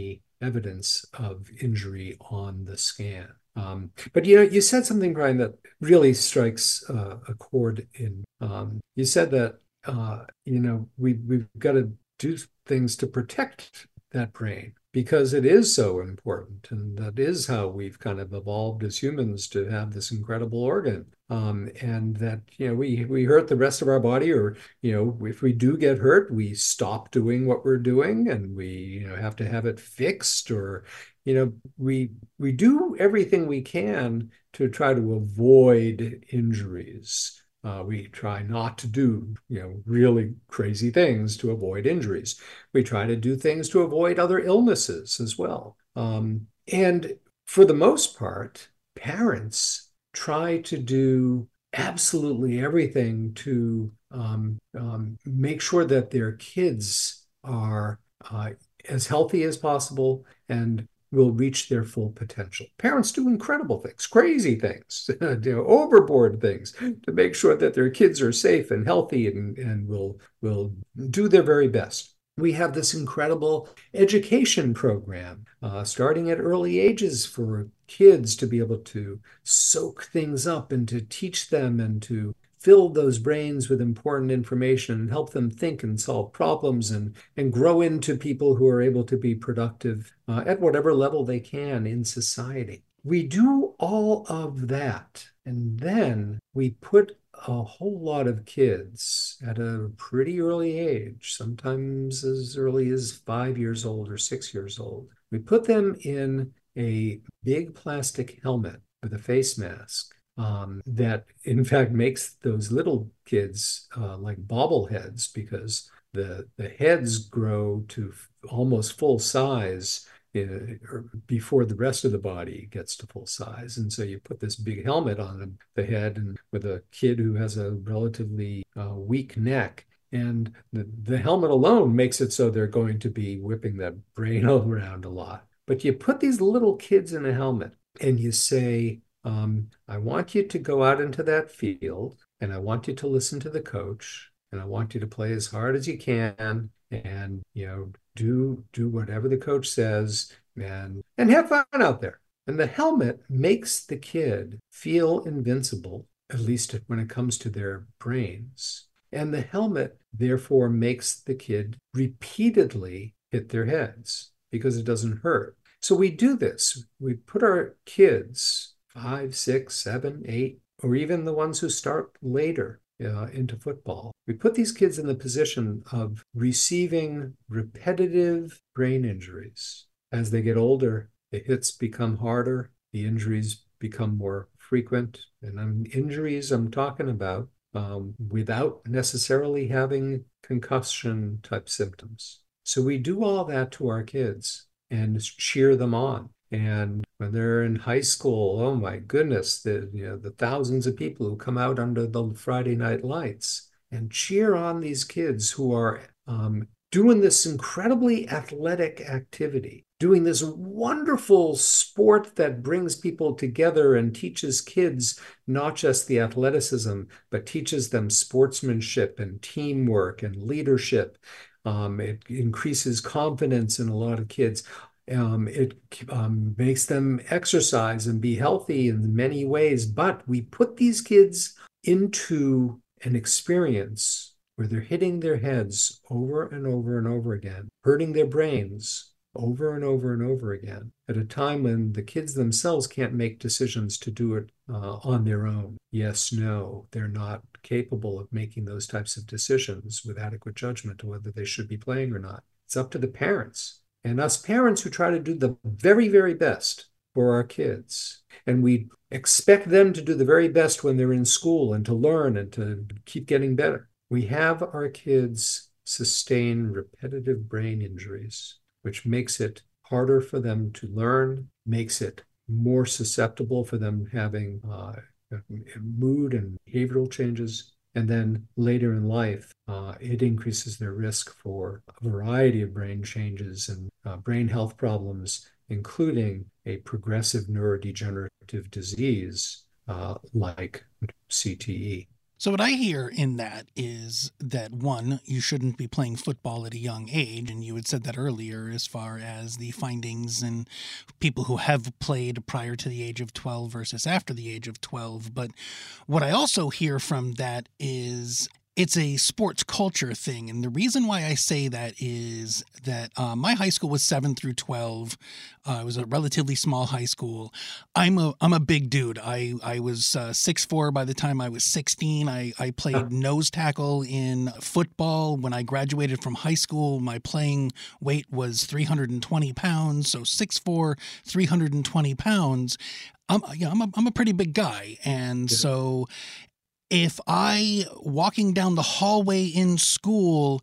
evidence of injury on the scan. Um, but you know, you said something, Brian, that really strikes uh, a chord in. Um, you said that uh, you know we we've got to do things to protect that brain because it is so important, and that is how we've kind of evolved as humans to have this incredible organ. Um, and that you know we we hurt the rest of our body, or you know if we do get hurt, we stop doing what we're doing, and we you know have to have it fixed, or you know we we do everything we can to try to avoid injuries. Uh, we try not to do, you know, really crazy things to avoid injuries. We try to do things to avoid other illnesses as well. Um, and for the most part, parents try to do absolutely everything to um, um, make sure that their kids are uh, as healthy as possible and will reach their full potential. Parents do incredible things, crazy things, you know, overboard things to make sure that their kids are safe and healthy and, and will, will do their very best. We have this incredible education program, uh, starting at early ages for kids to be able to soak things up and to teach them and to fill those brains with important information and help them think and solve problems and, and grow into people who are able to be productive uh, at whatever level they can in society. We do all of that, and then we put a whole lot of kids at a pretty early age, sometimes as early as five years old or six years old. We put them in a big plastic helmet with a face mask. Um, that in fact makes those little kids uh, like bobbleheads, because the the heads grow to f- almost full size uh, before the rest of the body gets to full size. And so you put this big helmet on the head, and with a kid who has a relatively uh, weak neck, and the, the helmet alone makes it so they're going to be whipping that brain around a lot. But you put these little kids in a helmet and you say, Um, I want you to go out into that field, and I want you to listen to the coach, and I want you to play as hard as you can, and you know, do do whatever the coach says, and and have fun out there. And the helmet makes the kid feel invincible, at least when it comes to their brains. And the helmet therefore makes the kid repeatedly hit their heads because it doesn't hurt. So we do this. We put our kids, five, six, seven, eight, or even the ones who start later uh, into football. We put these kids in the position of receiving repetitive brain injuries. As they get older, the hits become harder, the injuries become more frequent. And I'm, injuries I'm talking about um, without necessarily having concussion type symptoms. So we do all that to our kids and cheer them on. And when they're in high school, oh my goodness, the you know the thousands of people who come out under the Friday night lights and cheer on these kids who are um, doing this incredibly athletic activity, doing this wonderful sport that brings people together and teaches kids not just the athleticism, but teaches them sportsmanship and teamwork and leadership. Um, it increases confidence in a lot of kids. Um, it um, makes them exercise and be healthy in many ways. But we put these kids into an experience where they're hitting their heads over and over and over again, hurting their brains over and over and over again, at a time when the kids themselves can't make decisions to do it uh, on their own. Yes, no, they're not capable of making those types of decisions with adequate judgment to whether they should be playing or not. It's up to the parents. And us parents who try to do the very, very best for our kids. And we expect them to do the very best when they're in school and to learn and to keep getting better. We have our kids sustain repetitive brain injuries, which makes it harder for them to learn, makes it more susceptible for them having uh, mood and behavioral changes. And then later in life, uh, it increases their risk for a variety of brain changes and uh, brain health problems, including a progressive neurodegenerative disease uh, like C T E. So what I hear in that is that, one, you shouldn't be playing football at a young age, and you had said that earlier as far as the findings and people who have played prior to the age of twelve versus after the age of twelve. But what I also hear from that is it's a sports culture thing. And the reason why I say that is that uh, my high school was seven through twelve. Uh, it was a relatively small high school. I'm a I'm a big dude. I, I was uh, six foot four by the time I was sixteen. I, I played nose tackle in football. When I graduated from high school, my playing weight was three hundred twenty pounds. So six foot four, three hundred twenty pounds. I'm, yeah, I'm, a, I'm a pretty big guy. And yeah. so if I, walking down the hallway in school,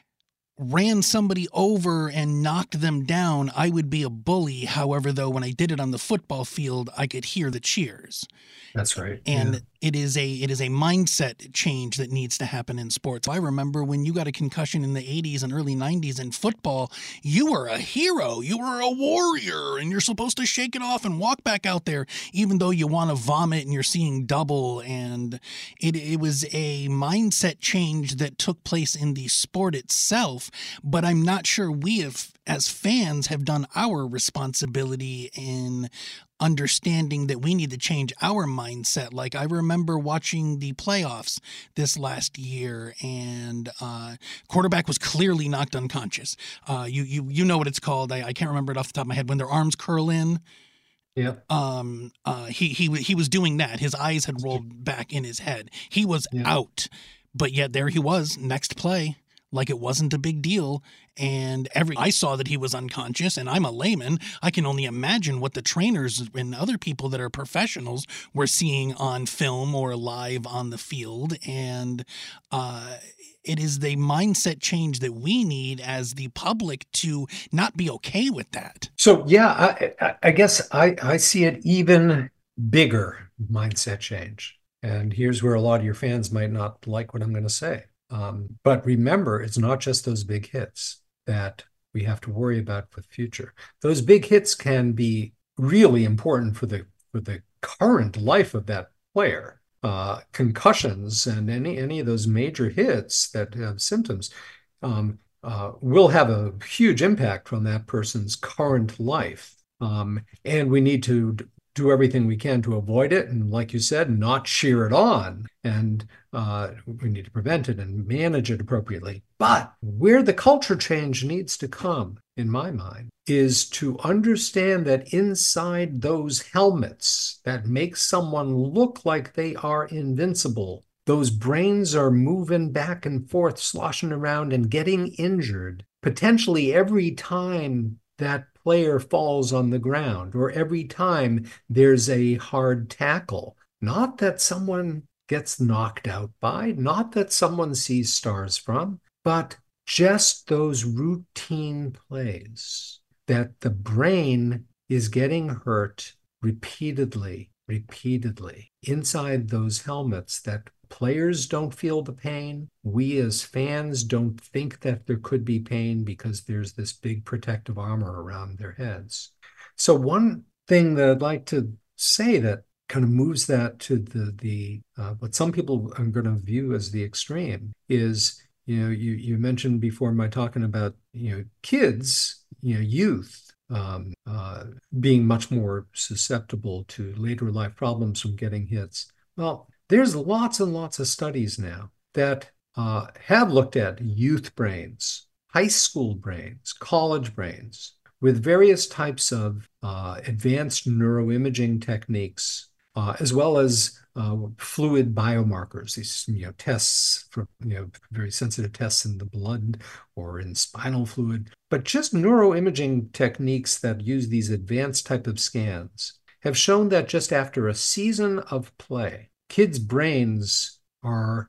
ran somebody over and knocked them down, I would be a bully. However, though, when I did it on the football field, I could hear the cheers. That's right. And yeah. it is a it is a mindset change that needs to happen in sports. I remember when you got a concussion in the eighties and early nineties in football, you were a hero. You were a warrior, and you're supposed to shake it off and walk back out there, even though you want to vomit and you're seeing double. And it, it was a mindset change that took place in the sport itself. But I'm not sure we have, as fans, have done our responsibility in understanding that we need to change our mindset. Like, I remember watching the playoffs this last year, and uh, quarterback was clearly knocked unconscious. Uh, you you you know what it's called. I, I can't remember it off the top of my head. When their arms curl in. Yeah. Um. Uh. He he he was doing that. His eyes had rolled back in his head. He was yeah. out, but yet there he was. Next play. Like it wasn't a big deal. And every I saw that he was unconscious, and I'm a layman. I can only imagine what the trainers and other people that are professionals were seeing on film or live on the field. And uh, it is the mindset change that we need as the public to not be okay with that. So, yeah, I, I guess I, I see it even bigger mindset change. And here's where a lot of your fans might not like what I'm going to say. Um, but remember, it's not just those big hits that we have to worry about for the future. Those big hits can be really important for the for the current life of that player. Uh, concussions and any any of those major hits that have symptoms um, uh, will have a huge impact on that person's current life. Um, and we need to do everything we can to avoid it. And like you said, not cheer it on. And uh, we need to prevent it and manage it appropriately. But where the culture change needs to come, in my mind, is to understand that inside those helmets that make someone look like they are invincible, those brains are moving back and forth, sloshing around and getting injured, potentially every time that player falls on the ground or every time there's a hard tackle. Not that someone gets knocked out by, not that someone sees stars from, but just those routine plays that the brain is getting hurt repeatedly, repeatedly inside those helmets that players don't feel the pain. We as fans don't think that there could be pain because there's this big protective armor around their heads. So one thing that I'd like to say that kind of moves that to the, the uh, what some people are going to view as the extreme is, you know, you, you mentioned before my talking about, you know, kids, you know, youth, um, uh, being much more susceptible to later life problems from getting hits. Well, there's lots and lots of studies now that uh, have looked at youth brains, high school brains, college brains, with various types of uh, advanced neuroimaging techniques, uh, as well as uh, fluid biomarkers, these you know tests for you know very sensitive tests in the blood or in spinal fluid, but just neuroimaging techniques that use these advanced type of scans have shown that just after a season of play, kids' brains are,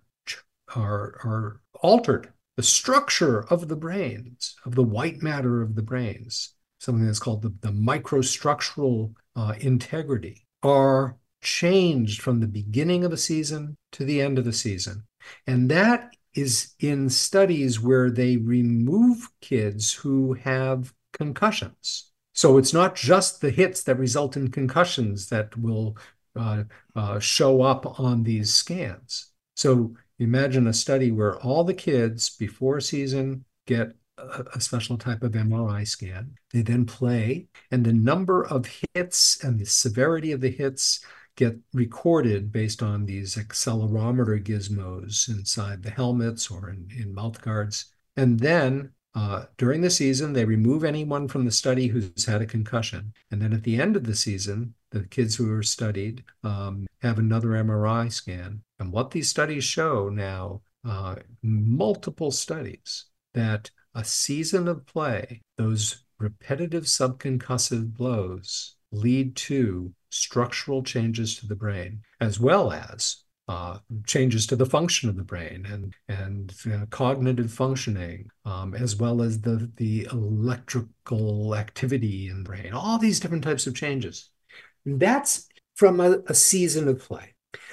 are, are altered. The structure of the brains, of the white matter of the brains, something that's called the, the microstructural uh, integrity, are changed from the beginning of the season to the end of the season. And that is in studies where they remove kids who have concussions. So it's not just the hits that result in concussions that will Uh, uh, show up on these scans. So imagine a study where all the kids before a season get a, a special type of M R I scan. They then play, and the number of hits and the severity of the hits get recorded based on these accelerometer gizmos inside the helmets or in, in mouth guards. And then uh, during the season, they remove anyone from the study who's had a concussion. And then at the end of the season, the kids who are studied um, have another M R I scan. And what these studies show now, uh, multiple studies, that a season of play, those repetitive subconcussive blows lead to structural changes to the brain, as well as uh, changes to the function of the brain and, and uh, cognitive functioning, um, as well as the, the electrical activity in the brain, all these different types of changes. That's from a, a season of play.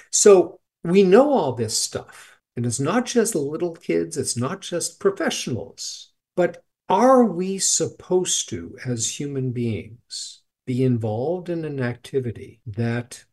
So we know all this stuff. And it's not just little kids, it's not just professionals. But are we supposed to, as human beings, be involved in an activity that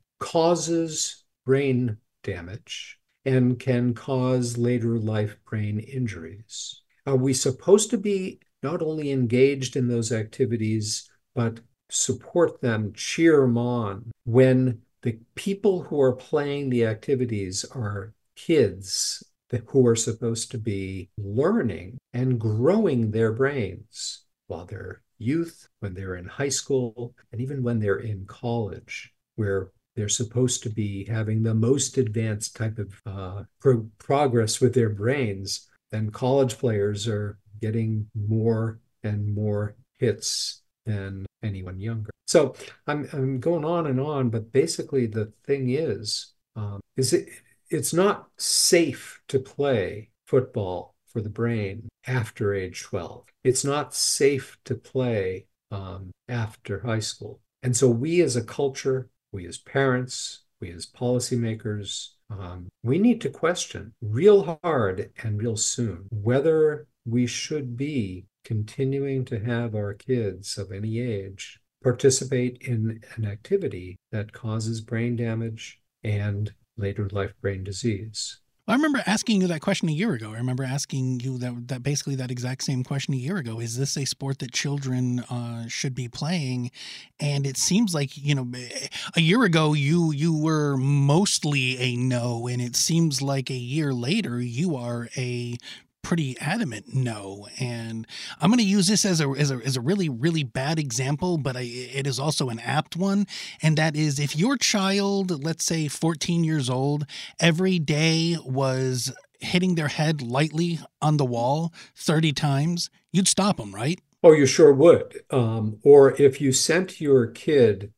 causes brain damage and can cause later life brain injuries? Are we supposed to be not only engaged in those activities, but support them, cheer them on when the people who are playing the activities are kids who are supposed to be learning and growing their brains while they're youth, when they're in high school, and even when they're in college, where they're supposed to be having the most advanced type of uh, pro- progress with their brains. And college players are getting more and more hits than anyone younger. So I'm I'm going on and on, but basically the thing is, um, is it it's not safe to play football for the brain after age twelve. It's not safe to play um, after high school. And so we as a culture, we as parents, we as policymakers, um, we need to question real hard and real soon whether we should be continuing to have our kids of any age participate in an activity that causes brain damage and later life brain disease. I remember asking you that question a year ago. I remember asking you that that basically that exact same question a year ago. Is this a sport that children uh, should be playing? And it seems like, you know, a year ago you you were mostly a no, and it seems like a year later you are a pretty adamant no. And I'm going to use this as a, as a as a really, really bad example, but I, it is also an apt one. And that is, if your child, let's say fourteen years old, every day was hitting their head lightly on the wall thirty times, you'd stop them, right? Oh, you sure would. Um, or if you sent your kid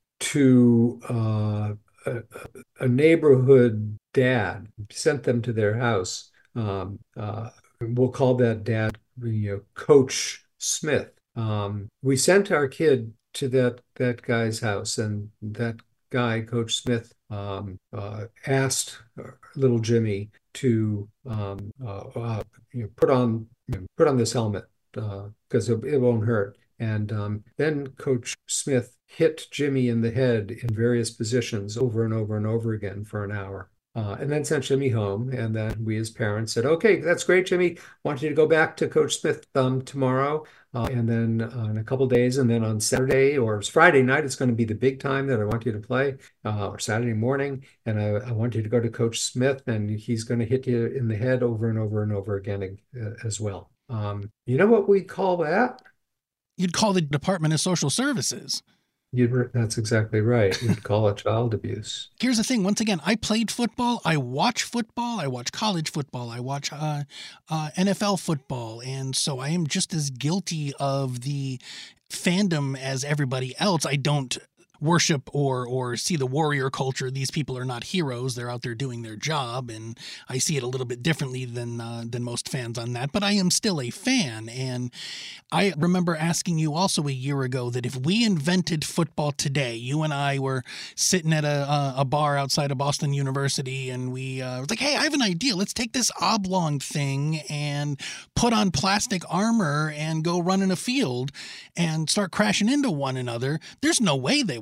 to uh, a, a neighborhood dad, sent them to their house, um, uh, we'll call that dad, you know, Coach Smith. Um, we sent our kid to that that guy's house, and that guy, Coach Smith, um, uh, asked little Jimmy to um, uh, uh, you know, put on you know, put on this helmet because uh, it, it won't hurt. And um, then Coach Smith hit Jimmy in the head in various positions over and over and over again for an hour. Uh, and then sent Jimmy home. And then we as parents said, okay, that's great, Jimmy. Want you to go back to Coach Smith um, tomorrow. Uh, and then uh, in a couple of days, and then on Saturday or Friday night, it's going to be the big time that I want you to play, uh, or Saturday morning. And I, I want you to go to Coach Smith, and he's going to hit you in the head over and over and over again uh, as well. Um, you know what we call that? You'd call the Department of Social Services. You'd, that's exactly right. You'd call it child abuse. Here's the thing. Once again, I played football. I watch football. I watch college football. I watch uh, uh, N F L football. And so I am just as guilty of the fandom as everybody else. I don't worship or or see the warrior culture. These people are not heroes. They're out there doing their job, and I see it a little bit differently than uh, than most fans on that. But I am still a fan, and I remember asking you also a year ago that if we invented football today, you and I were sitting at a a bar outside of Boston University, and we uh, was like, "Hey, I have an idea. Let's take this oblong thing and put on plastic armor and go run in a field and start crashing into one another." There's no way they would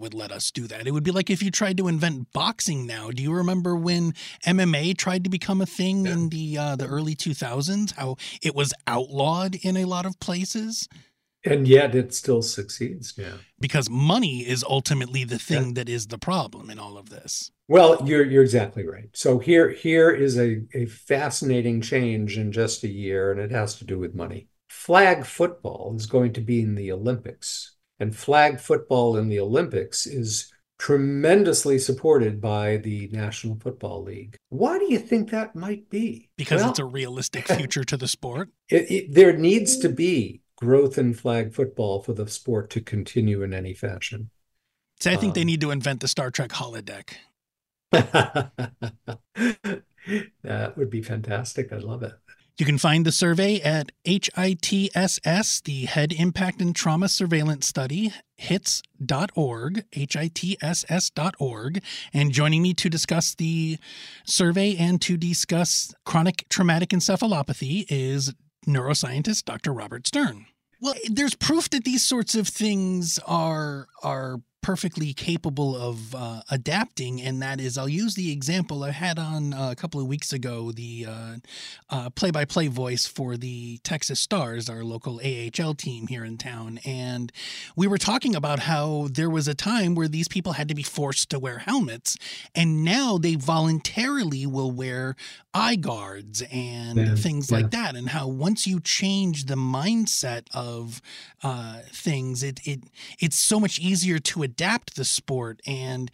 would let us do that. It would be like if you tried to invent boxing now. Do you remember when M M A tried to become a thing yeah. in the uh, the early two thousands, how it was outlawed in a lot of places? And yet it still succeeds now. Because money is ultimately the thing yeah. that is the problem in all of this. Well, you're you're exactly right. So here here is a, a fascinating change in just a year, and it has to do with money. Flag football is going to be in the Olympics, and flag football in the Olympics is tremendously supported by the National Football League. Why do you think that might be? Because well, it's a realistic future to the sport? It, it, there needs to be growth in flag football for the sport to continue in any fashion. So I think um, they need to invent the Star Trek holodeck. That would be fantastic. I'd love it. You can find the survey at H I T S S, the Head Impact and Trauma Surveillance Study, hits dot org, H I T S S dot org. And joining me to discuss the survey and to discuss chronic traumatic encephalopathy is neuroscientist Doctor Robert Stern. Well, there's proof that these sorts of things are are perfectly capable of uh, adapting, and that is, I'll use the example I had on uh, a couple of weeks ago, the uh, uh, play-by-play voice for the Texas Stars, our local A H L team here in town, and we were talking about how there was a time where these people had to be forced to wear helmets, and now they voluntarily will wear eye guards and yeah, things yeah. like that, and how once you change the mindset of uh, things, it it it's so much easier to adapt the sport. And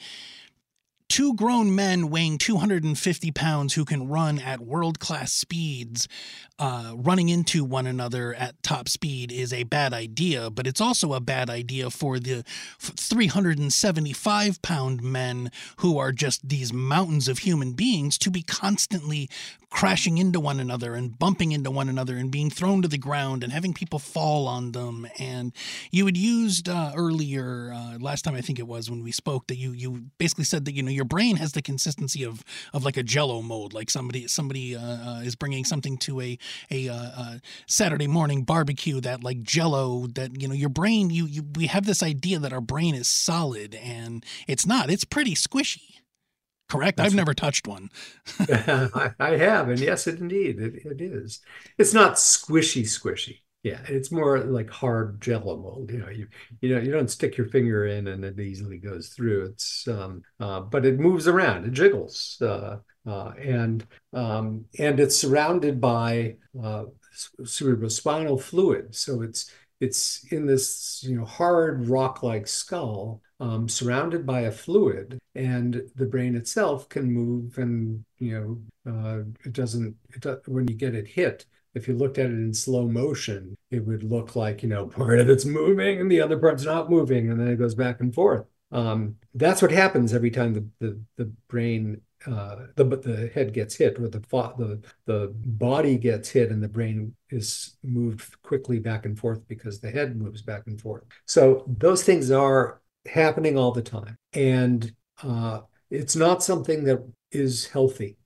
two grown men weighing two hundred fifty pounds who can run at world-class speeds, uh, running into one another at top speed is a bad idea, but it's also a bad idea for the three hundred seventy-five pound men who are just these mountains of human beings to be constantly crashing into one another and bumping into one another and being thrown to the ground and having people fall on them. And you had used uh, earlier, uh, last time I think it was when we spoke, that you you basically said that, you know, your brain has the consistency of of like a Jell-O mold, like somebody somebody uh, uh, is bringing something to a a uh, uh, Saturday morning barbecue, that like Jell-O, that, you know, your brain, you you we have this idea that our brain is solid, and it's not. It's pretty squishy. Correct? That's I've never touched one. I, I have, and yes, it, indeed, it, it is. It's not squishy, squishy. Yeah, it's more like hard Jell-O mold. You know, you you know, you don't stick your finger in and it easily goes through. It's um, uh, but it moves around, it jiggles, uh, uh, and um, and it's surrounded by uh, cerebrospinal fluid. So it's it's in this, you know, hard rock-like skull, um, surrounded by a fluid, and the brain itself can move, and, you know, uh, it doesn't, it does, when you get it hit, if you looked at it in slow motion, it would look like, you know, part of it's moving and the other part's not moving, and then it goes back and forth. Um, that's what happens every time the the, the brain, uh, the the head gets hit, or the the the body gets hit, and the brain is moved quickly back and forth because the head moves back and forth. So those things are happening all the time, and uh, it's not something that is healthy.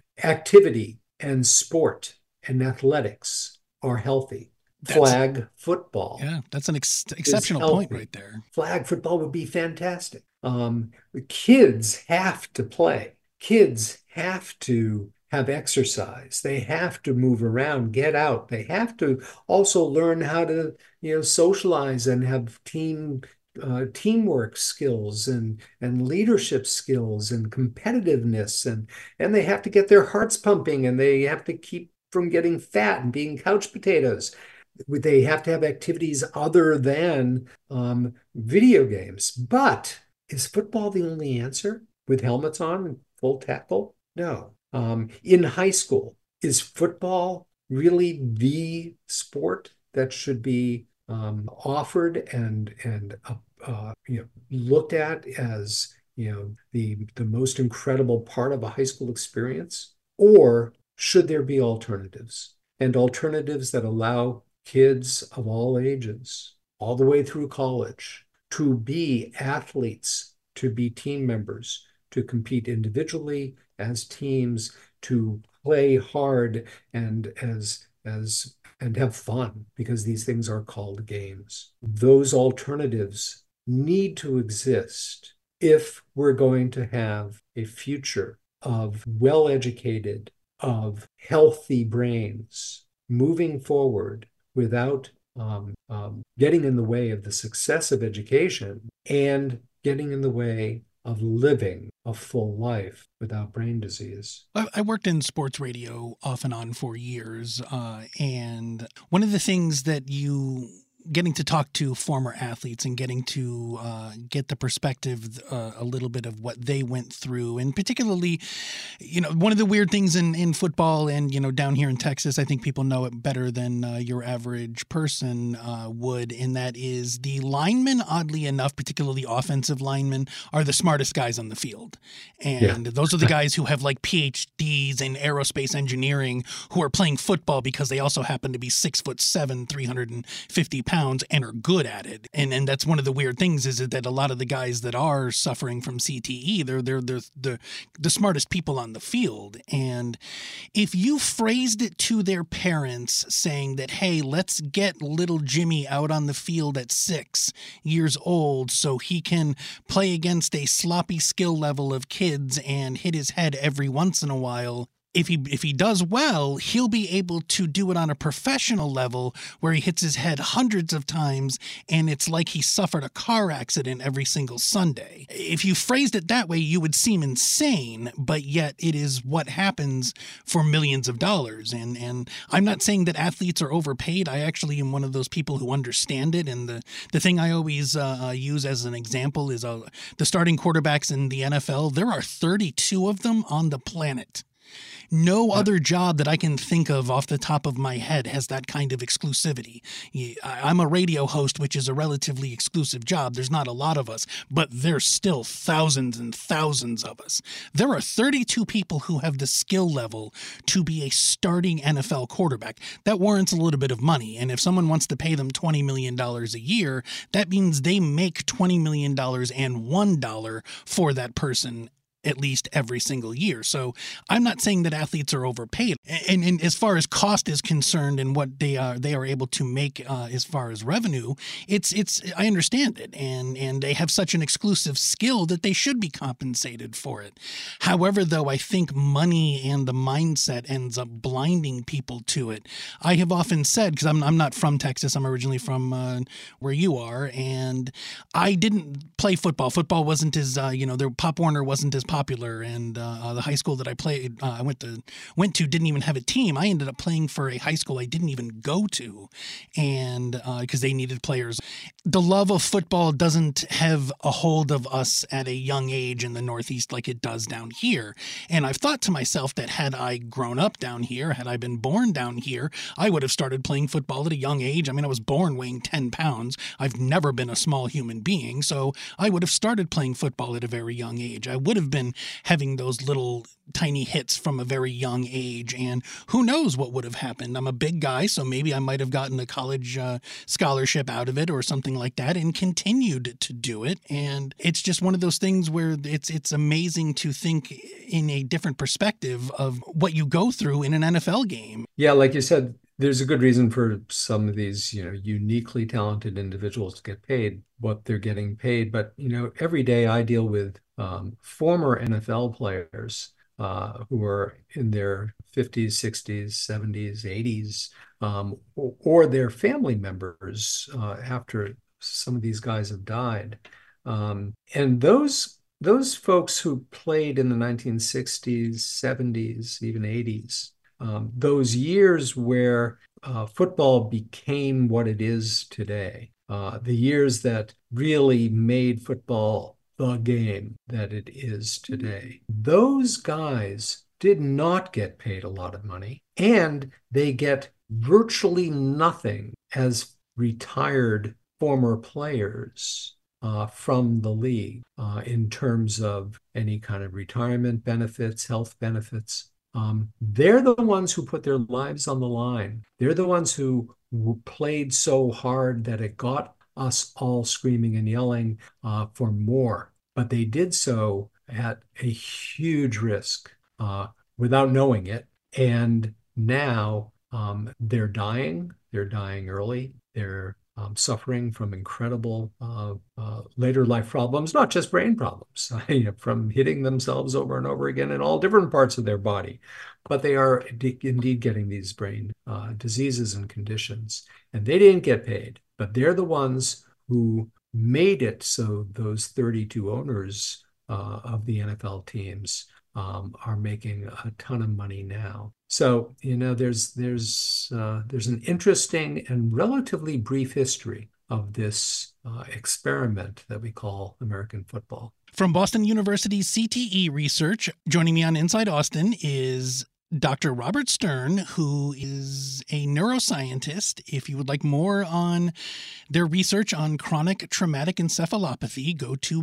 Activity and sport and athletics are healthy. That's, flag football. Yeah, that's an ex- exceptional point right there. Flag football would be fantastic. Um, the kids have to play. Kids have to have exercise. They have to move around, get out. They have to also learn how to, you know, socialize and have team uh, teamwork skills and and leadership skills and competitiveness, and and they have to get their hearts pumping, and they have to keep from getting fat and being couch potatoes. They have to have activities other than um, video games. But is football the only answer with helmets on and full tackle? No. Um, in high school, is football really the sport that should be um, offered and and uh, uh, you know, looked at as, you know, the the most incredible part of a high school experience? Or should there be alternatives, and alternatives that allow kids of all ages, all the way through college, to be athletes, to be team members, to compete individually, as teams, to play hard and as as and have fun, because these things are called games. Those alternatives need to exist if we're going to have a future of well-educated, of healthy brains moving forward without um, um, getting in the way of the success of education and getting in the way of living a full life without brain disease. I worked in sports radio off and on for years, uh, and one of the things that you getting to talk to former athletes and getting to uh, get the perspective uh, a little bit of what they went through. And particularly, you know, one of the weird things in, in football and, you know, down here in Texas, I think people know it better than uh, your average person uh, would. And that is the linemen, oddly enough, particularly offensive linemen, are the smartest guys on the field. And yeah. those are the guys who have like P H Ds in aerospace engineering who are playing football because they also happen to be six foot seven, three hundred fifty pounds and are good at it. And and that's one of the weird things is that a lot of the guys that are suffering from C T E, they're they're they're the the smartest people on the field. And if you phrased it to their parents saying that, hey, let's get little Jimmy out on the field at six years old so he can play against a sloppy skill level of kids and hit his head every once in a while, If he if he does well, he'll be able to do it on a professional level where he hits his head hundreds of times and it's like he suffered a car accident every single Sunday. If you phrased it that way, you would seem insane, but yet it is what happens for millions of dollars. And and I'm not saying that athletes are overpaid. I actually am one of those people who understand it. And the, the thing I always uh, use as an example is uh, the starting quarterbacks in the N F L. There are thirty-two of them on the planet. No other job that I can think of off the top of my head has that kind of exclusivity. I'm a radio host, which is a relatively exclusive job. There's not a lot of us, but there's still thousands and thousands of us. There are thirty-two people who have the skill level to be a starting N F L quarterback. That warrants a little bit of money. And if someone wants to pay them twenty million dollars a year, that means they make twenty million dollars and one dollar for that person at least every single year. So I'm not saying that athletes are overpaid. And, and as far as cost is concerned and what they are they are able to make uh, as far as revenue, it's it's I understand it. And and they have such an exclusive skill that they should be compensated for it. However, though, I think money and the mindset ends up blinding people to it. I have often said, because I'm I'm not from Texas, I'm originally from uh, where you are, and I didn't play football. Football wasn't as uh, you know, there Pop Warner wasn't as popular, and uh, the high school that I played, uh, I went to went to didn't even have a team. I ended up playing for a high school I didn't even go to, and because uh, they needed players. The love of football doesn't have a hold of us at a young age in the Northeast like it does down here. And I've thought to myself that had I grown up down here, had I been born down here, I would have started playing football at a young age. I mean, I was born weighing ten pounds. I've never been a small human being, so I would have started playing football at a very young age. I would have been having those little tiny hits from a very young age, and who knows what would have happened. I'm a big guy, so maybe I might have gotten a college uh, scholarship out of it or something like that and continued to do it. And it's just one of those things where it's it's amazing to think in a different perspective of what you go through in an N F L game. Yeah, like you said, there's a good reason for some of these, you know, uniquely talented individuals to get paid what they're getting paid. But, you know, every day I deal with um, former N F L players uh, who are in their fifties, sixties, seventies, eighties, um, or, or their family members uh, after some of these guys have died. Um, and those those folks who played in the nineteen sixties, seventies, even eighties, Um, those years where uh, football became what it is today, uh, the years that really made football the game that it is today, those guys did not get paid a lot of money, and they get virtually nothing as retired former players uh, from the league uh, in terms of any kind of retirement benefits, health benefits. Um, they're the ones who put their lives on the line. They're the ones who played so hard that it got us all screaming and yelling uh, for more. But they did so at a huge risk uh, without knowing it. And now um, they're dying. They're dying early. They're um, suffering from incredible uh, uh, later life problems, not just brain problems, you know, from hitting themselves over and over again in all different parts of their body. But they are indeed getting these brain uh, diseases and conditions, and they didn't get paid, but they're the ones who made it so those thirty-two owners uh, of the N F L teams um, are making a ton of money now. So, you know, there's there's uh, there's an interesting and relatively brief history of this uh, experiment that we call American football. From Boston University's C T E research, joining me on Inside Austin is Doctor Robert Stern, who is a neuroscientist. If you would like more on their research on chronic traumatic encephalopathy, go to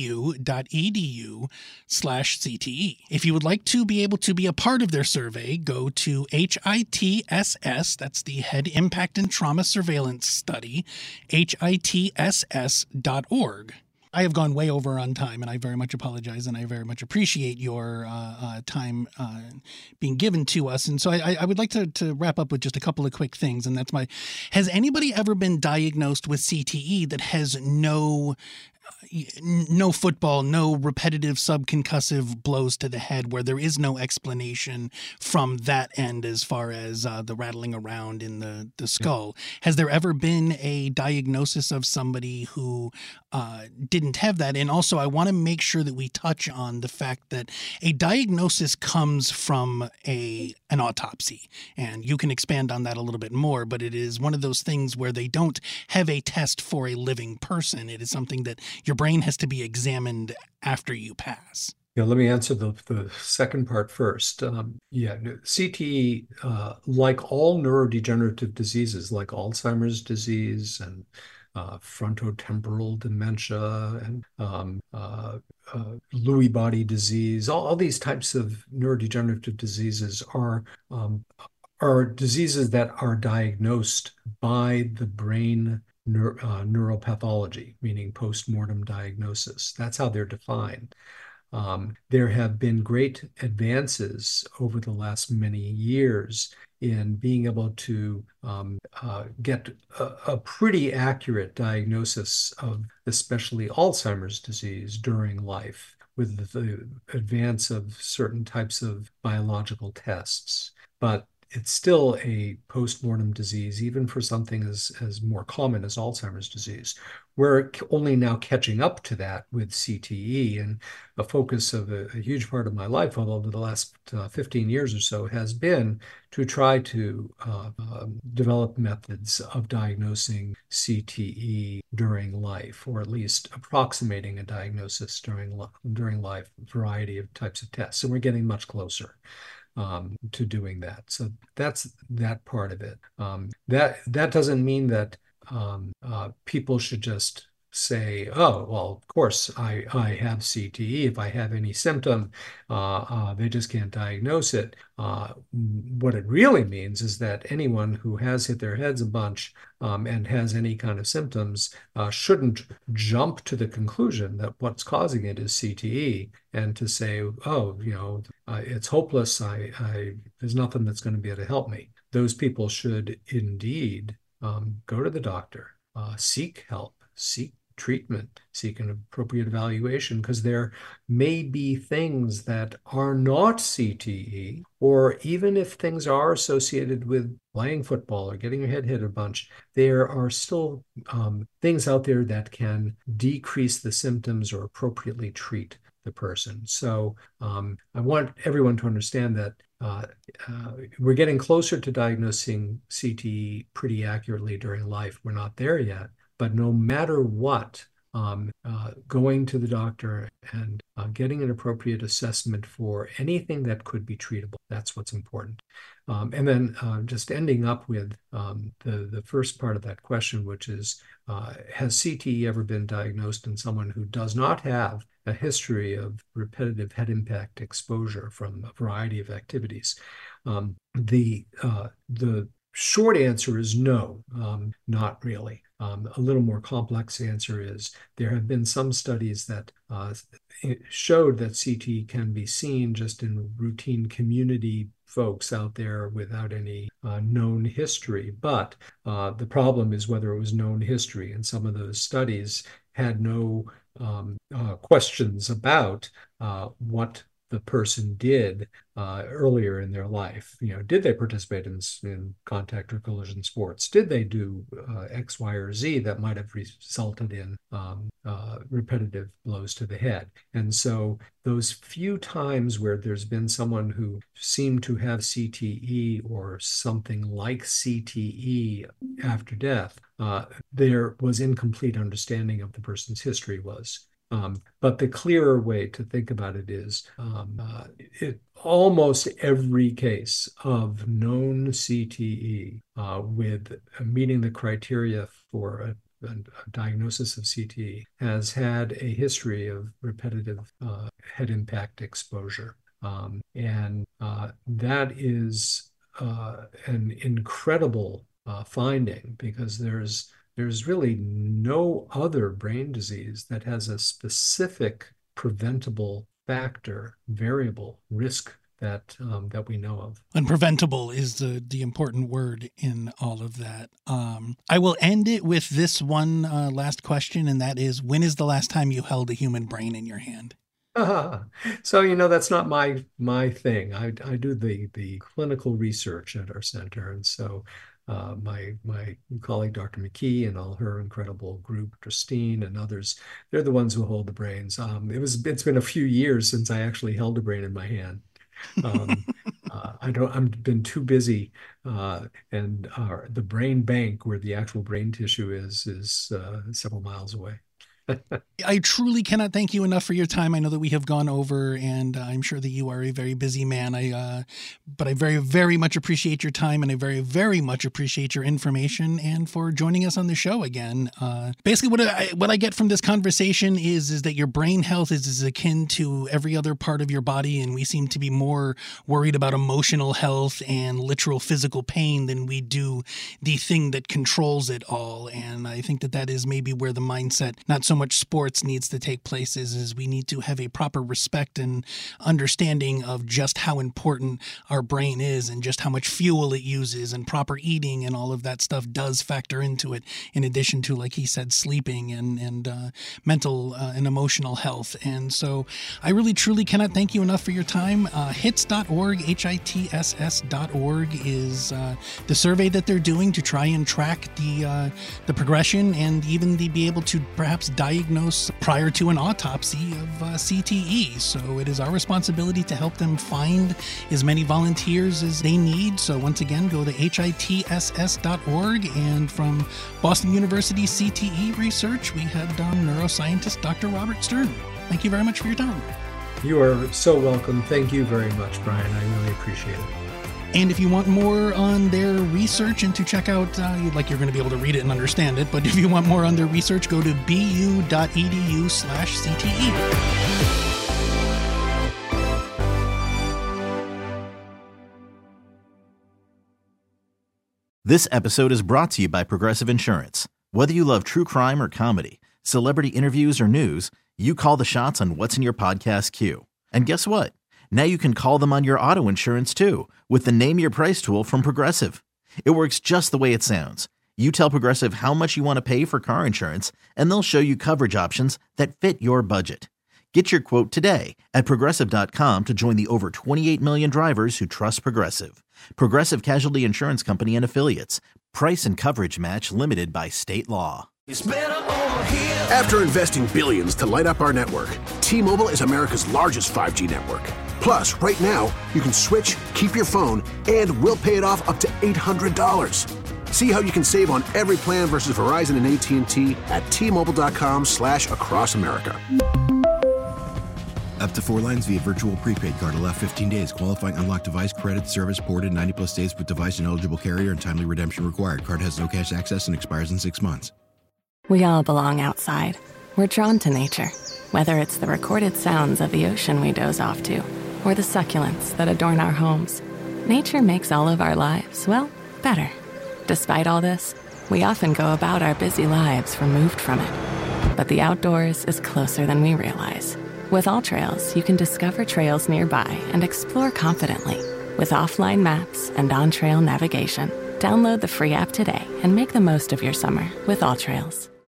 bu.edu slash CTE. If you would like to be able to be a part of their survey, go to H I T S S, that's the Head Impact and Trauma Surveillance Study, H I T S S dot org. I have gone way over on time, and I very much apologize, and I very much appreciate your uh, uh, time uh, being given to us. And so I, I would like to, to wrap up with just a couple of quick things, and that's my, has anybody ever been diagnosed with C T E that has no no football, no repetitive subconcussive blows to the head, where there is no explanation from that end as far as uh, the rattling around in the, the skull? Has there ever been a diagnosis of somebody who uh, didn't have that? And also, I want to make sure that we touch on the fact that a diagnosis comes from a an autopsy, and you can expand on that a little bit more, but it is one of those things where they don't have a test for a living person. It is something that your brain has to be examined after you pass. Yeah, let me answer the, the second part first. Um, yeah, C T E, uh, like all neurodegenerative diseases, like Alzheimer's disease and uh, frontotemporal dementia and um, uh, uh, Lewy body disease, all, all these types of neurodegenerative diseases are um, are diseases that are diagnosed by the brain Neur, uh, neuropathology, meaning post-mortem diagnosis. That's how they're defined. Um, there have been great advances over the last many years in being able to um, uh, get a, a pretty accurate diagnosis of especially Alzheimer's disease during life with the advance of certain types of biological tests. But it's still a post-mortem disease, even for something as, as more common as Alzheimer's disease. We're only now catching up to that with C T E, and a focus of a, a huge part of my life over the last uh, fifteen years or so has been to try to uh, uh, develop methods of diagnosing C T E during life, or at least approximating a diagnosis during, during life, a variety of types of tests. And we're getting much closer Um, to doing that. So that's that part of it. Um, that that doesn't mean that um, uh, people should just say, oh, well, of course, I, I have C T E. If I have any symptom, uh, uh, they just can't diagnose it. Uh, what it really means is that anyone who has hit their heads a bunch um, and has any kind of symptoms uh, shouldn't jump to the conclusion that what's causing it is C T E and to say, oh, you know, uh, it's hopeless. I, I, there's nothing that's going to be able to help me. Those people should indeed um, go to the doctor, uh, seek help, seek treatment, seek an appropriate evaluation, because there may be things that are not C T E, or even if things are associated with playing football or getting your head hit a bunch, there are still um, things out there that can decrease the symptoms or appropriately treat the person. So um, I want everyone to understand that uh, uh, we're getting closer to diagnosing C T E pretty accurately during life. We're not there yet. But no matter what, um, uh, going to the doctor and uh, getting an appropriate assessment for anything that could be treatable, that's what's important. Um, and then uh, just ending up with um, the, the first part of that question, which is, uh, has C T E ever been diagnosed in someone who does not have a history of repetitive head impact exposure from a variety of activities? Um, the, uh, the short answer is no, um, not really. Um, a little more complex answer is there have been some studies that uh, showed that C T E can be seen just in routine community folks out there without any uh, known history. But uh, the problem is whether it was known history. And some of those studies had no um, uh, questions about uh, what the person did uh, earlier in their life. You know, did they participate in, in contact or collision sports? Did they do uh, X, Y, or Z that might have resulted in um, uh, repetitive blows to the head? And so those few times where there's been someone who seemed to have C T E or something like C T E after death, uh, there was incomplete understanding of the person's history was. Um, but the clearer way to think about it is um, uh, it, almost every case of known C T E uh, with meeting the criteria for a, a diagnosis of C T E has had a history of repetitive uh, head impact exposure. Um, and uh, that is uh, an incredible uh, finding because there's There's really no other brain disease that has a specific preventable factor, variable, risk that um, that we know of. And preventable is the, the important word in all of that. Um, I will end it with this one uh, last question, and that is, when is the last time you held a human brain in your hand? Uh, so, you know, that's not my my thing. I, I do the, the clinical research at our center, and so Uh, my my colleague, Doctor McKee, and all her incredible group, Christine and others, they're the ones who hold the brains. Um, it was it's been a few years since I actually held a brain in my hand. Um, uh, I don't. I've been too busy, uh, and uh, the brain bank where the actual brain tissue is is uh, several miles away. I truly cannot thank you enough for your time. I know that we have gone over, and uh, I'm sure that you are a very busy man. I, uh, but I very, very much appreciate your time, and I very, very much appreciate your information and for joining us on the show again. Uh, basically, what I what I get from this conversation is is that your brain health is, is akin to every other part of your body, and we seem to be more worried about emotional health and literal physical pain than we do the thing that controls it all. And I think that that is maybe where the mindset, not so much sports, needs to take place is, is we need to have a proper respect and understanding of just how important our brain is and just how much fuel it uses, and proper eating and all of that stuff does factor into it, in addition to, like he said, sleeping and, and uh, mental uh, and emotional health. And so I really, truly cannot thank you enough for your time. Uh, hits dot org, H I T S S dot org is uh, the survey that they're doing to try and track the, uh, the progression and even the, be able to perhaps diagnose prior to an autopsy of uh, C T E. So it is our responsibility to help them find as many volunteers as they need. So once again, go to H I T S S dot org. And from Boston University C T E Research, we had um, neuroscientist Doctor Robert Stern. Thank you very much for your time. You are so welcome. Thank you very much, Brian. I really appreciate it. And if you want more on their research and to check out, uh, like you're going to be able to read it and understand it, but if you want more on their research, go to bu.edu slash CTE. This episode is brought to you by Progressive Insurance. Whether you love true crime or comedy, celebrity interviews or news, you call the shots on what's in your podcast queue. And guess what? Now you can call them on your auto insurance too with the Name Your Price tool from Progressive. It works just the way it sounds. You tell Progressive how much you want to pay for car insurance, and they'll show you coverage options that fit your budget. Get your quote today at Progressive dot com to join the over twenty-eight million drivers who trust Progressive. Progressive Casualty Insurance Company and Affiliates. Price and coverage match limited by state law. It's better over here. After investing billions to light up our network, T-Mobile is America's largest five G network. Plus, right now, you can switch, keep your phone, and we'll pay it off up to eight hundred dollars. See how you can save on every plan versus Verizon and A T and T at T-Mobile.com slash across America. Up to four lines via virtual prepaid card. Allow fifteen days. Qualifying unlocked device credit service ported ninety plus days with device and eligible carrier and timely redemption required. Card has no cash access and expires in six months. We all belong outside. We're drawn to nature. Whether it's the recorded sounds of the ocean we doze off to, or the succulents that adorn our homes, nature makes all of our lives, well, better. Despite all this, we often go about our busy lives removed from it. But the outdoors is closer than we realize. With AllTrails, you can discover trails nearby and explore confidently. With offline maps and on-trail navigation, download the free app today and make the most of your summer with AllTrails.